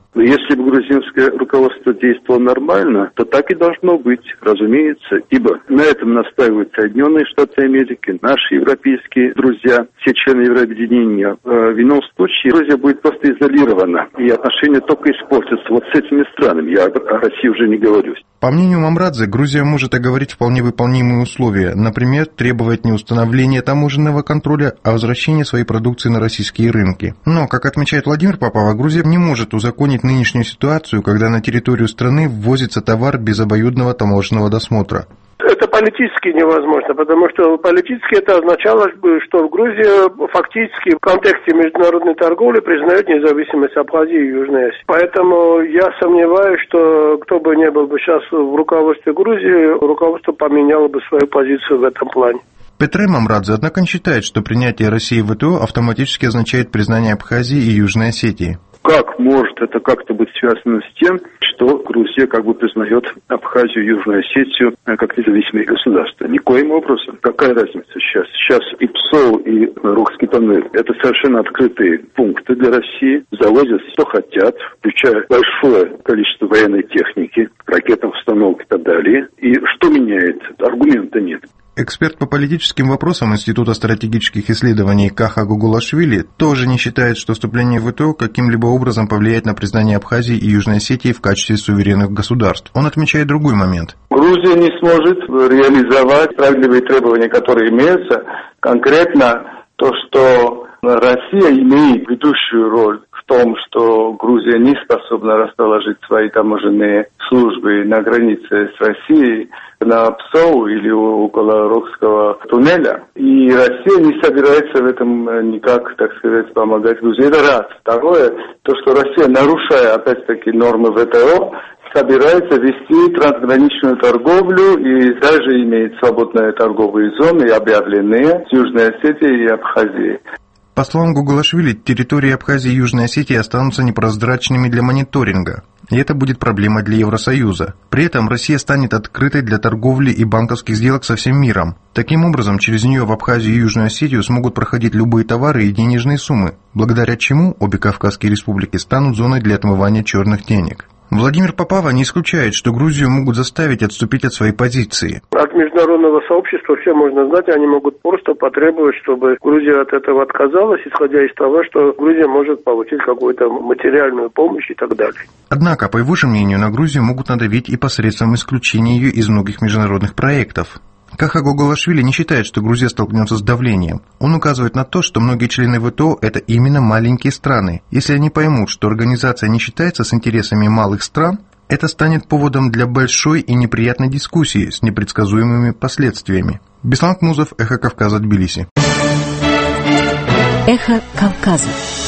Если бы грузинское руководство действовало нормально, то так и должно быть, разумеется, ибо на этом настаивают Соединенные Штаты Америки, наши европейские друзья, все члены Еврообъединения. В ином случае Грузия будет просто изолирована, и отношения только испортятся вот с этими странами. Я о России уже не говорю. По мнению Мамрадзе, Грузия может оговорить вполне выполнимые условия, например, требовать не установления таможенного контроля, а возвращения своей продукции на российские рынки. Но, как отмечает Владимир Попова, Грузия не может узаконить нынешнюю ситуацию, когда на территорию страны ввозится товар без обоюдного таможенного досмотра. Это политически невозможно, потому что политически это означало бы, что Грузия фактически в контексте международной торговли признает независимость Абхазии и Южной Осетии. Поэтому я сомневаюсь, что кто бы ни был бы сейчас в руководстве Грузии, руководство поменяло бы свою позицию в этом плане. Петре Мамрадзе, однако, считает, что принятие России в ВТО автоматически означает признание Абхазии и Южной Осетии. Как может это как-то быть связано с тем, что Грузия как бы признает Абхазию и Южную Осетию как независимые государства? Никоим образом. Какая разница сейчас? Сейчас и ПСО, и Рухский тоннель – это совершенно открытые пункты для России. Завозят что хотят, включая большое количество военной техники, ракетных установок и так далее. И что меняет? Аргумента нет. Эксперт по политическим вопросам Института стратегических исследований Каха Гугулашвили тоже не считает, что вступление в ВТО каким-либо образом повлияет на признание Абхазии и Южной Осетии в качестве суверенных государств. Он отмечает другой момент. Грузия не сможет реализовать справедливые требования, которые имеются. Конкретно то, что Россия имеет ведущую роль в том, что Грузия не способна расположить свои таможенные службы на границе с Россией, на ПСО или около Рохского туннеля. И Россия не собирается в этом никак, так сказать, помогать Грузии. Это раз. Второе, то, что Россия, нарушая, опять-таки, нормы ВТО, собирается вести трансграничную торговлю и даже имеет свободные торговые зоны, объявленные с Южной Осетией и Абхазией. По словам Гугулашвили, территории Абхазии и Южной Осетии останутся непрозрачными для мониторинга, и это будет проблемой для Евросоюза. При этом Россия станет открытой для торговли и банковских сделок со всем миром. Таким образом, через нее в Абхазию и Южную Осетию смогут проходить любые товары и денежные суммы, благодаря чему обе Кавказские республики станут зоной для отмывания черных денег. Владимир Попова не исключает, что Грузию могут заставить отступить от своей позиции. От международного сообщества все можно знать, они могут просто потребовать, чтобы Грузия от этого отказалась, исходя из того, что Грузия может получить какую-то материальную помощь и так далее. Однако, по его же мнению, на Грузию могут надавить и посредством исключения ее из многих международных проектов. Каха Гугулашвили не считает, что Грузия столкнется с давлением. Он указывает на то, что многие члены ВТО – это именно маленькие страны. Если они поймут, что организация не считается с интересами малых стран, это станет поводом для большой и неприятной дискуссии с непредсказуемыми последствиями. Беслан Кнузов, Эхо Кавказа, Тбилиси. Эхо Кавказа.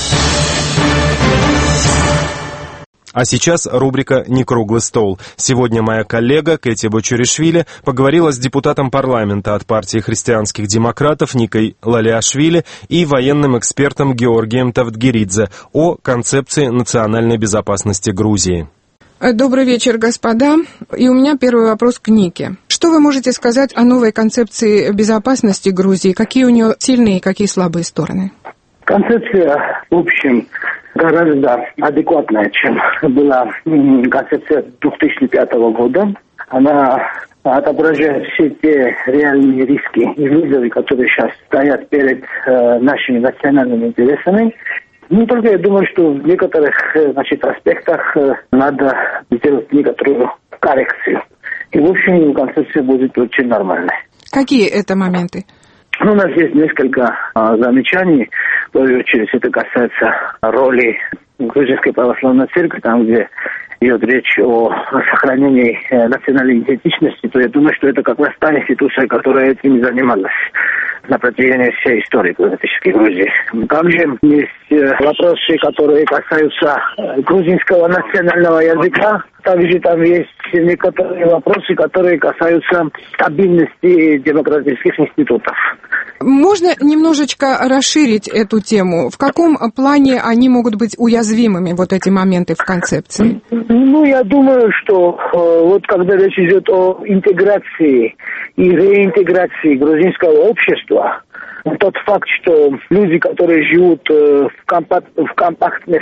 А сейчас рубрика «Не круглый стол». Сегодня моя коллега Кэти Бочуришвили поговорила с депутатом парламента от партии христианских демократов Никой Лалиашвили и военным экспертом Георгием Тавдгеридзе о концепции национальной безопасности Грузии. Добрый вечер, господа. И у меня первый вопрос к Нике. Что вы можете сказать о новой концепции безопасности Грузии? Какие у нее сильные и какие слабые стороны? Концепция, в общем, гораздо адекватная, чем была концепция 2005 года. Она отображает все те реальные риски и вызовы, которые сейчас стоят перед нашими национальными интересами. Ну, только я думаю, что в некоторых аспектах надо сделать некоторую коррекцию. И, в общем, концепция будет очень нормальной. Какие это моменты? У нас есть несколько замечаний. В первую очередь, это касается роли Грузинской православной церкви, там, где идет речь о сохранении национальной идентичности, то я думаю, что это как раз та институция, которая этим и занималась на протяжении всей истории политической Грузии. Также есть вопросы, которые касаются грузинского национального языка. Также там есть некоторые вопросы, которые касаются стабильности демократических институтов. Можно немножечко расширить эту тему? В каком плане они могут быть уязвимыми, вот эти моменты в концепции? Ну, я думаю, что вот когда речь идет о интеграции и реинтеграции грузинского общества, тот факт, что люди, которые живут в компактных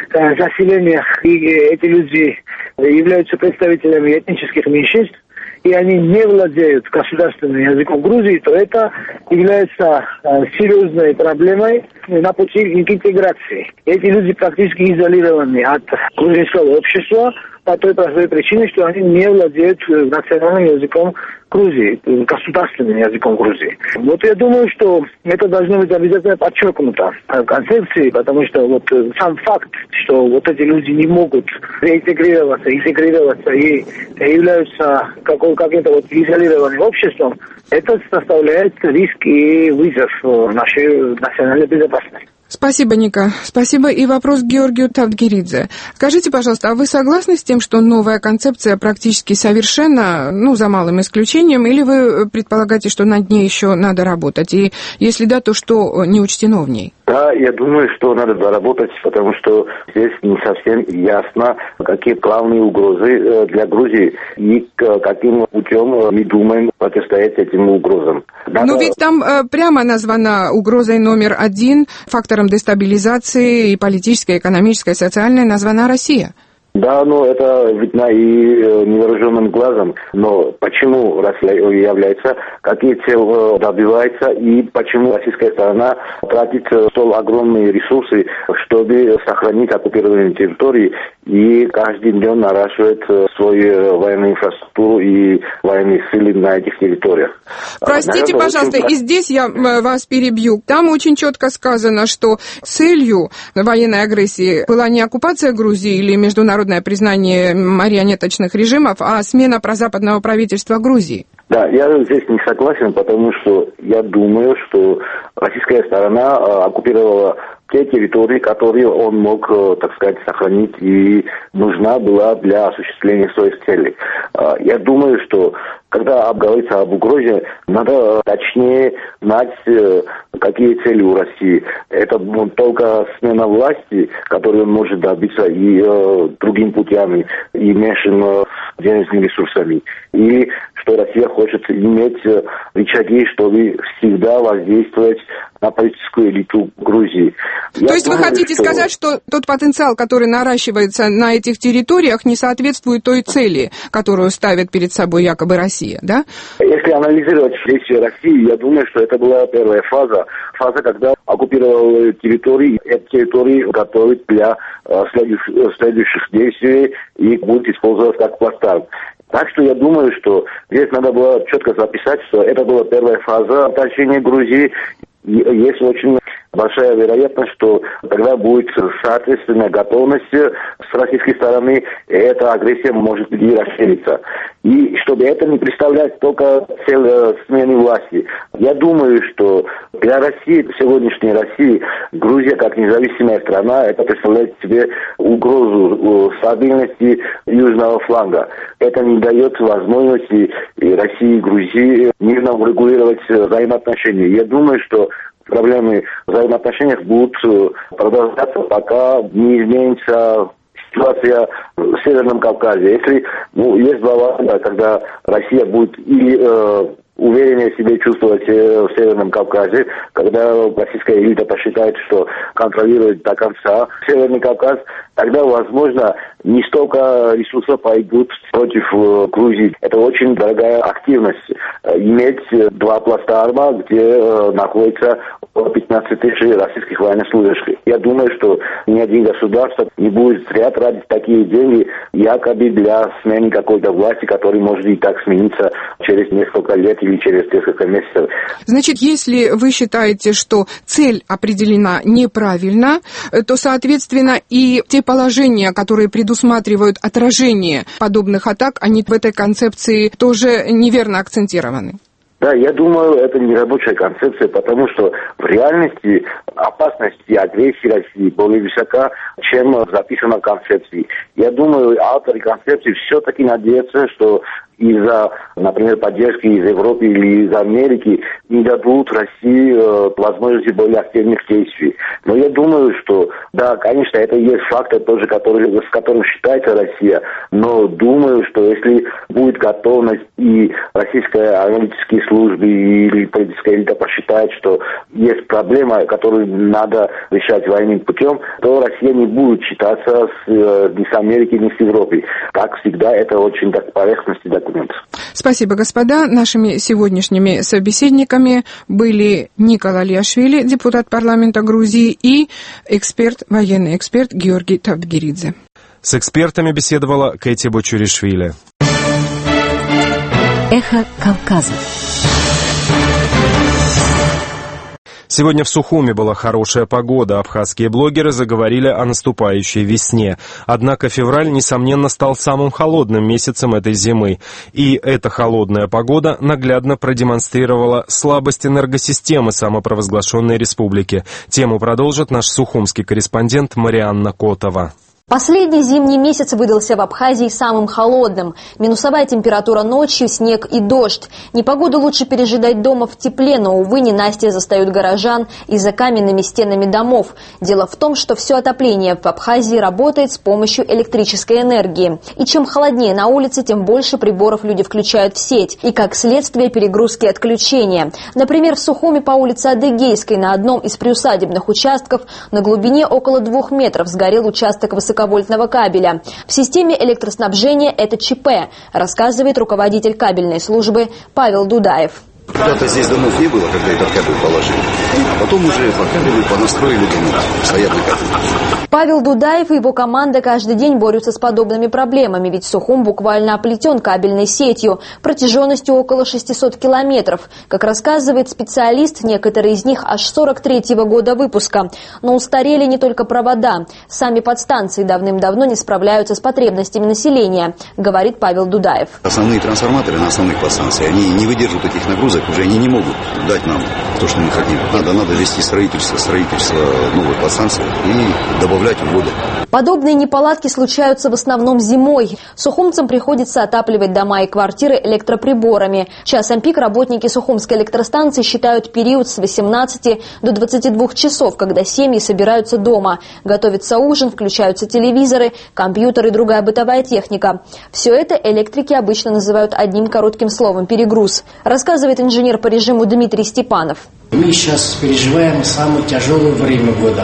заселениях, и эти люди являются представителями этнических меньшинств, и они не владеют государственным языком Грузии, то это является серьезной проблемой на пути к интеграции. Эти люди практически изолированы от грузинского общества по той простой причине, что они не владеют национальным языком Грузии, государственным языком Грузии. Вот я думаю, что это должно быть обязательно подчеркнуто в концепции, потому что вот сам факт, что вот эти люди не могут интегрироваться и являются каким-то вот изолированным обществом, это составляет риск и вызов нашей национальной безопасности. Спасибо, Ника. Спасибо. И вопрос к Георгию Тавдгеридзе. Скажите, пожалуйста, а вы согласны с тем, что новая концепция практически совершенна, за малым исключением, или вы предполагаете, что над ней еще надо работать? И если да, то что не учтено в ней? Да, я думаю, что надо доработать, потому что здесь не совсем ясно, какие главные угрозы для Грузии и каким путем мы думаем противостоять этим угрозам. Но ведь там прямо названа угрозой номер один, фактором дестабилизации и политической, экономической, социальной названа Россия. Да, это видно и невооруженным глазом. Но почему Россия является, какие цели добивается и почему российская сторона тратит столь огромные ресурсы, чтобы сохранить оккупированные территории и каждый день наращивает свою военную инфраструктуру и военные силы на этих территориях. Простите, пожалуйста, и здесь я вас перебью. Там очень четко сказано, что целью военной агрессии была не оккупация Грузии или международное признание марионеточных режимов, а смена прозападного правительства Грузии. Да, я здесь не согласен, потому что я думаю, что российская сторона оккупировала те территории, которые он мог, так сказать, сохранить и нужна была для осуществления своих целей. Я думаю, что когда говорится об угрозе, надо точнее знать, какие цели у России. Это только смена власти, которую он может добиться и другими путями, и меньшими денежными ресурсами. Или что Россия хочет иметь рычаги, чтобы всегда воздействовать на политическую элиту Грузии. То есть вы хотите сказать, что тот потенциал, который наращивается на этих территориях, не соответствует той цели, которую ставит перед собой якобы Россия, да? Если анализировать действия России, я думаю, что это была первая фаза, когда оккупировал территории, эти территории готовят для следующих действий и будут использоваться как плацдарм. Так что я думаю, что здесь надо было четко записать, что это была первая фаза обращения Грузии. Есть очень большая вероятность, что тогда будет соответственная готовность с российской стороны, и эта агрессия может и расшириться. И чтобы это не представлять только цель смены власти, я думаю, что для России, сегодняшней России, Грузия как независимая страна, это представляет себе угрозу стабильности южного фланга. Это не дает возможности России и Грузии мирно урегулировать взаимоотношения. Я думаю, что проблемы в взаимоотношениях будут продолжаться, пока не изменится ситуация в Северном Кавказе. Если есть два варианта, когда Россия будет или увереннее себя чувствовать в Северном Кавказе, когда российская элита посчитает, что контролирует до конца Северный Кавказ, тогда, возможно, не столько ресурсов пойдут против Грузии. Это очень дорогая активность. Иметь два плацдарма, где находится около 15 тысяч российских военнослужащих. Я думаю, что ни один государство не будет зря тратить такие деньги, якобы для смены какой-то власти, которая может и так смениться через несколько лет или через несколько месяцев. Значит, если вы считаете, что цель определена неправильно, то, соответственно, и те положения, которые предусматривают отражение подобных атак, они в этой концепции тоже неверно акцентированы. Да, я думаю, это не рабочая концепция, потому что в реальности опасность и агрессия России более высока, чем записано в концепции. Я думаю, авторы концепции все-таки надеются, что из-за, например, поддержки из Европы или из Америки не дадут России возможности более активных действий. Но я думаю, что, да, конечно, это есть фактор тоже, с которым считается Россия, но думаю, что если будет готовность и российские аналитические службы или политическая элита посчитает, что есть проблема, которую надо решать военным путем, то Россия не будет считаться ни с Америкой, ни с Европой. Как всегда, это очень так поверхностный документ. Спасибо, господа. Нашими сегодняшними собеседниками были Никола Лиашвили, депутат парламента Грузии, и военный эксперт Георгий Тавдгеридзе. С экспертами беседовала Кэти Бочуришвили. Эхо Кавказа. Сегодня в Сухуми была хорошая погода. Абхазские блогеры заговорили о наступающей весне. Однако февраль, несомненно, стал самым холодным месяцем этой зимы. И эта холодная погода наглядно продемонстрировала слабость энергосистемы самопровозглашенной республики. Тему продолжит наш сухумский корреспондент Марианна Котова. Последний зимний месяц выдался в Абхазии самым холодным. Минусовая температура ночью, снег и дождь. Непогоду лучше пережидать дома в тепле, но, увы, ненастья застают горожан и за каменными стенами домов. Дело в том, что все отопление в Абхазии работает с помощью электрической энергии. И чем холоднее на улице, тем больше приборов люди включают в сеть. И, как следствие, перегрузки и отключения. Например, в Сухуми по улице Адыгейской на одном из приусадебных участков на глубине около 2 метров сгорел участок высоковольтного кабеля. В системе электроснабжения это ЧП, рассказывает руководитель кабельной службы Павел Дудаев. Когда-то здесь домов не было, когда этот кабель положили. А потом уже по кабелю понастроили дома, стоят на кабеле. Павел Дудаев и его команда каждый день борются с подобными проблемами, ведь Сухум буквально оплетен кабельной сетью протяженностью около 600 километров. Как рассказывает специалист, некоторые из них аж 43-го года выпуска. Но устарели не только провода. Сами подстанции давным-давно не справляются с потребностями населения, говорит Павел Дудаев. Основные трансформаторы на основных подстанциях, они не выдерживают этих нагрузок, уже они не могут дать нам то, что мы хотим. Надо вести строительство новых подстанций и добавлять воду. Подобные неполадки случаются в основном зимой. Сухумцам приходится отапливать дома и квартиры электроприборами. Часом пик работники Сухумской электростанции считают период с 18 до 22 часов, когда семьи собираются дома. Готовится ужин, включаются телевизоры, компьютеры и другая бытовая техника. Все это электрики обычно называют одним коротким словом – перегруз. Рассказывает инженер по режиму Дмитрий Степанов. Мы сейчас переживаем самое тяжелое время года.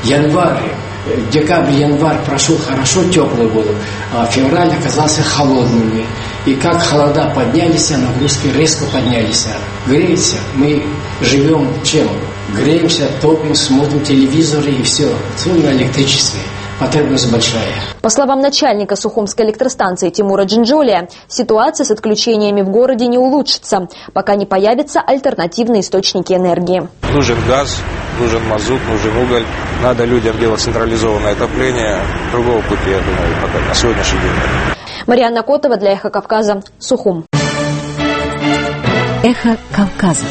Декабрь-январь прошел хорошо, теплый был, а февраль оказался холодными. И как холода поднялись, нагрузки резко поднялись. Греется, мы живем чем? Греемся, топим, смотрим телевизоры и все. Все на электричестве. Потребность большая. По словам начальника Сухумской электростанции Тимура Джинджолия, ситуация с отключениями в городе не улучшится, пока не появятся альтернативные источники энергии. Нужен газ, нужен мазут, нужен уголь. Надо людям делать централизованное отопление. Другого пути, я думаю, пока на сегодняшний день. Марианна Котова для «Эхо Кавказа», Сухум. Эхо Кавказа.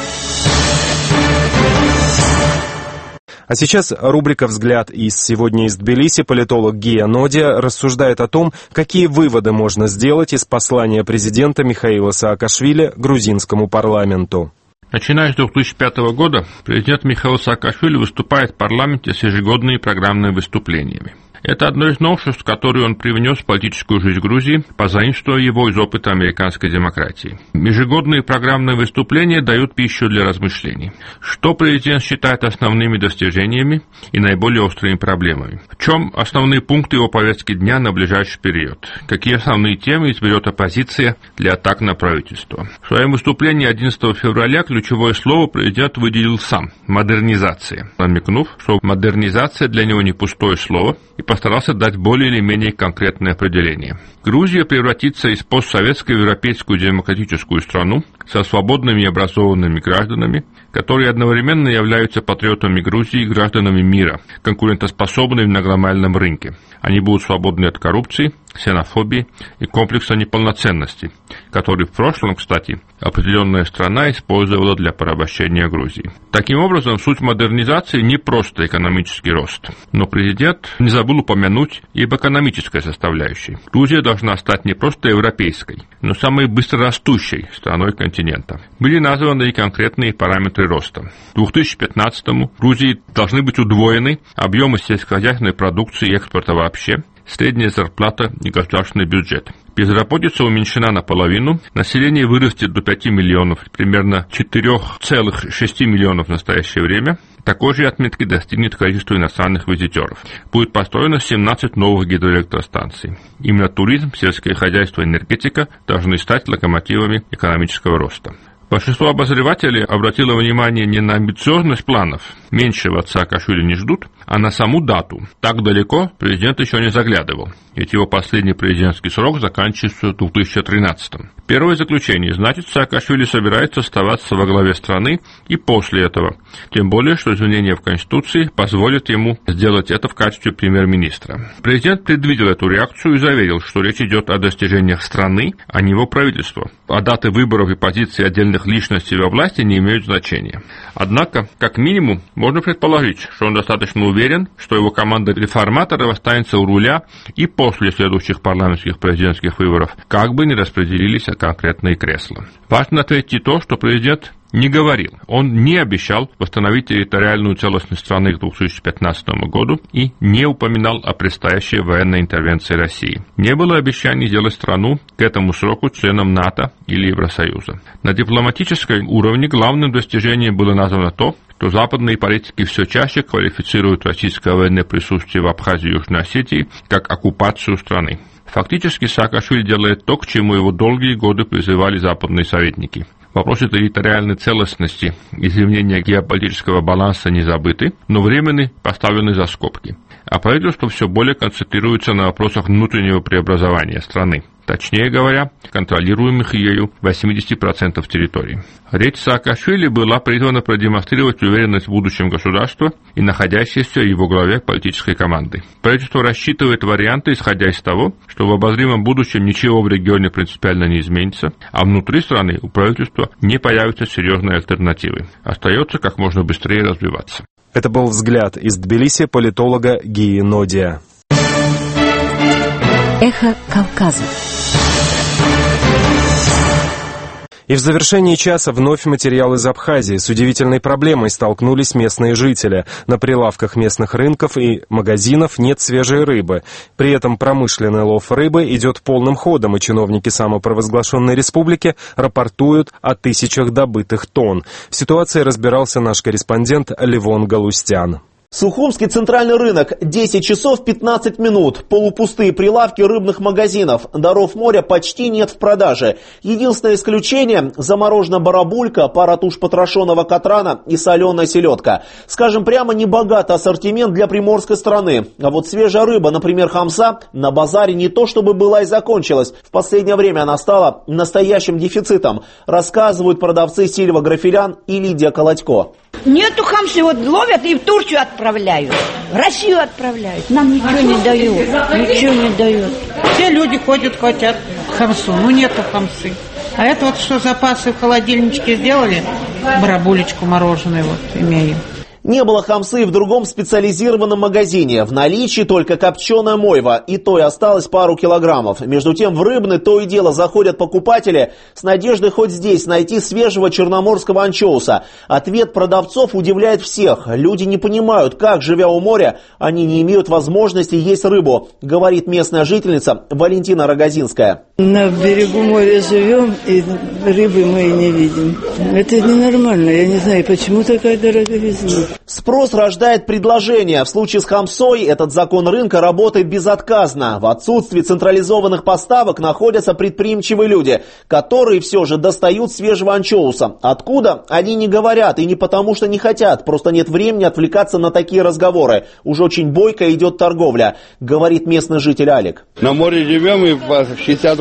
А сейчас рубрика «Взгляд» сегодня из Тбилиси. Политолог Гия Нодия рассуждает о том, какие выводы можно сделать из послания президента Михаила Саакашвили грузинскому парламенту. Начиная с 2005 года президент Михаил Саакашвили выступает в парламенте с ежегодными программными выступлениями. Это одно из новшеств, которые он привнес в политическую жизнь Грузии, позаимствуя его из опыта американской демократии. Ежегодные программные выступления дают пищу для размышлений. Что президент считает основными достижениями и наиболее острыми проблемами? В чем основные пункты его повестки дня на ближайший период? Какие основные темы изберет оппозиция для атак на правительство? В своем выступлении 11 февраля ключевое слово президент выделил сам – модернизация, намекнув, что модернизация для него не пустое слово, и постарался дать более или менее конкретное определение. Грузия превратится из постсоветской в европейскую демократическую страну со свободными и образованными гражданами, которые одновременно являются патриотами Грузии и гражданами мира, конкурентоспособными на глобальном рынке. Они будут свободны от коррупции, ксенофобии и комплекса неполноценности, который в прошлом, кстати, определенная страна использовала для порабощения Грузии. Таким образом, суть модернизации не просто экономический рост. Но президент не забыл упомянуть и об экономической составляющей. Грузия должна стать не просто европейской, но самой быстрорастущей страной континента. Были названы и конкретные параметры роста. К 2015-му в Грузии должны быть удвоены объемы сельскохозяйственной продукции и экспорта вообще, средняя зарплата и государственный бюджет. Безработица уменьшена наполовину, население вырастет до 5 миллионов, примерно 4,6 миллионов в настоящее время. Такой же отметки достигнет количество иностранных визитеров. Будет построено 17 новых гидроэлектростанций. Именно туризм, сельское хозяйство и энергетика должны стать локомотивами экономического роста. Большинство обозревателей обратило внимание не на амбициозность планов, меньшего от Саакашвили не ждут, а на саму дату. Так далеко президент еще не заглядывал, ведь его последний президентский срок заканчивается в 2013-м. Первое заключение, значит, Саакашвили собирается оставаться во главе страны и после этого, тем более, что изменения в Конституции позволят ему сделать это в качестве премьер-министра. Президент предвидел эту реакцию и заверил, что речь идет о достижениях страны, а не его правительства, а даты выборов и позиции отдельных личностей во власти не имеют значения. Однако, как минимум, можно предположить, что он достаточно уверен, что его команда реформаторов останется у руля и после следующих парламентских и президентских выборов, как бы ни распределились конкретные кресла. Важно отметить и то, что президент не говорил, он не обещал восстановить территориальную целостность страны к 2015 году и не упоминал о предстоящей военной интервенции России. Не было обещаний сделать страну к этому сроку членом НАТО или Евросоюза. На дипломатическом уровне главным достижением было названо то, что западные политики все чаще квалифицируют российское военное присутствие в Абхазии и Южной Осетии как оккупацию страны. Фактически Саакашвили делает то, к чему его долгие годы призывали западные советники. Вопросы территориальной целостности и изменения геополитического баланса не забыты, но временно поставлены за скобки. А правительство все более концентрируется на вопросах внутреннего преобразования страны. Точнее говоря, контролируемых ею 80% территорий. Речь Саакашвили была призвана продемонстрировать уверенность в будущем государства и находящейся в его главе политической команды. Правительство рассчитывает варианты, исходя из того, что в обозримом будущем ничего в регионе принципиально не изменится, а внутри страны у правительства не появятся серьезные альтернативы. Остается как можно быстрее развиваться. Это был взгляд из Тбилиси политолога Гии Нодия. Эхо Кавказа. И в завершении часа вновь материал из Абхазии. С удивительной проблемой столкнулись местные жители. На прилавках местных рынков и магазинов нет свежей рыбы. При этом промышленный лов рыбы идет полным ходом, и чиновники самопровозглашенной республики рапортуют о тысячах добытых тонн. В ситуации разбирался наш корреспондент Левон Галустян. Сухумский центральный рынок, 10 часов 15 минут, полупустые прилавки рыбных магазинов, даров моря почти нет в продаже. Единственное исключение – замороженная барабулька, пара туш потрошенного катрана и соленая селедка. Скажем прямо, небогатый ассортимент для приморской страны. А вот свежая рыба, например, хамса, на базаре не то чтобы была и закончилась. В последнее время она стала настоящим дефицитом, рассказывают продавцы Сильва Графелян и Лидия Колодько. Нету хамсы, вот ловят и в Турцию отправляют, в Россию отправляют. Нам ничего не дают, ничего не дают. Все люди ходят, хотят хамсу, но нету хамсы. А это вот что запасы в холодильничке сделали, барабулечку мороженую вот имеем. Не было хамсы в другом специализированном магазине. В наличии только копченая мойва, и то и осталось пару килограммов. Между тем в рыбный то и дело заходят покупатели с надеждой хоть здесь найти свежего черноморского анчоуса. Ответ продавцов удивляет всех. Люди не понимают, как, живя у моря, они не имеют возможности есть рыбу, говорит местная жительница Валентина Рогозинская. На берегу моря живем, и рыбы мы и не видим. Это ненормально. Я не знаю, почему такая дороговизна. Спрос рождает предложение. В случае с хамсой этот закон рынка работает безотказно. В отсутствии централизованных поставок находятся предприимчивые люди, которые все же достают свежего анчоуса. Откуда? Они не говорят, и не потому, что не хотят. Просто нет времени отвлекаться на такие разговоры. Уже очень бойко идет торговля, говорит местный житель Алик. На море живем, и по 60 рублей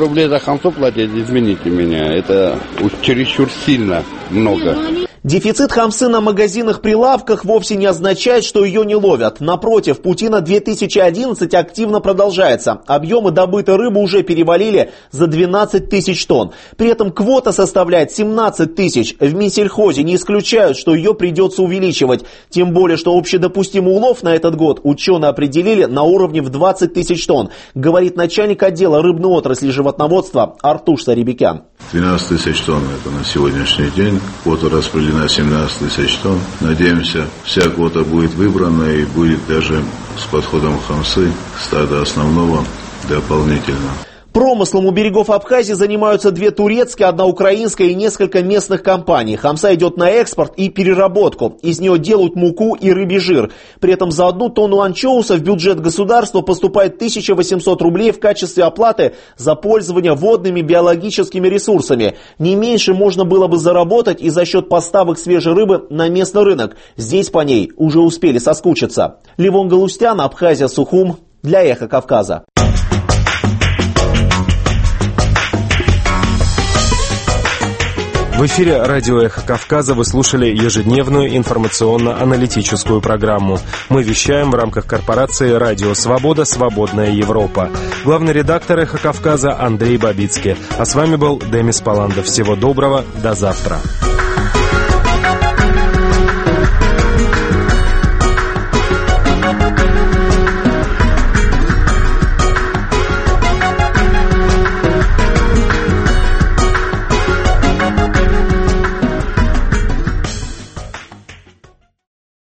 рублей за хамсу платить, извините меня, это чересчур сильно много. Дефицит хамсы на магазинных прилавках вовсе не означает, что ее не ловят. Напротив, путина 2011 активно продолжается. Объемы добытой рыбы уже перевалили за 12 тысяч тонн. При этом квота составляет 17 тысяч. В Минсельхозе не исключают, что ее придется увеличивать. Тем более, что общедопустимый улов на этот год ученые определили на уровне в 20 тысяч тонн, говорит начальник отдела рыбной отрасли животноводства Артуш Сарибекян. 12 тысяч тонн это на сегодняшний день. Квота распределена 17 тысяч тонн. Надеемся, вся квота будет выбрана и будет даже с подходом хамсы, стада основного, дополнительно. Промыслом у берегов Абхазии занимаются 2 турецкие, 1 украинская и несколько местных компаний. Хамса идет на экспорт и переработку. Из нее делают муку и рыбий жир. При этом за 1 тонну анчоуса в бюджет государства поступает 1800 рублей в качестве оплаты за пользование водными биологическими ресурсами. Не меньше можно было бы заработать и за счет поставок свежей рыбы на местный рынок. Здесь по ней уже успели соскучиться. Левон Галустян, Абхазия, Сухум, для Эхо Кавказа. В эфире радио «Эхо Кавказа» вы слушали ежедневную информационно-аналитическую программу. Мы вещаем в рамках корпорации «Радио Свобода. Свободная Европа». Главный редактор «Эхо Кавказа» Андрей Бабицкий. А с вами был Демис Паландов. Всего доброго, до завтра.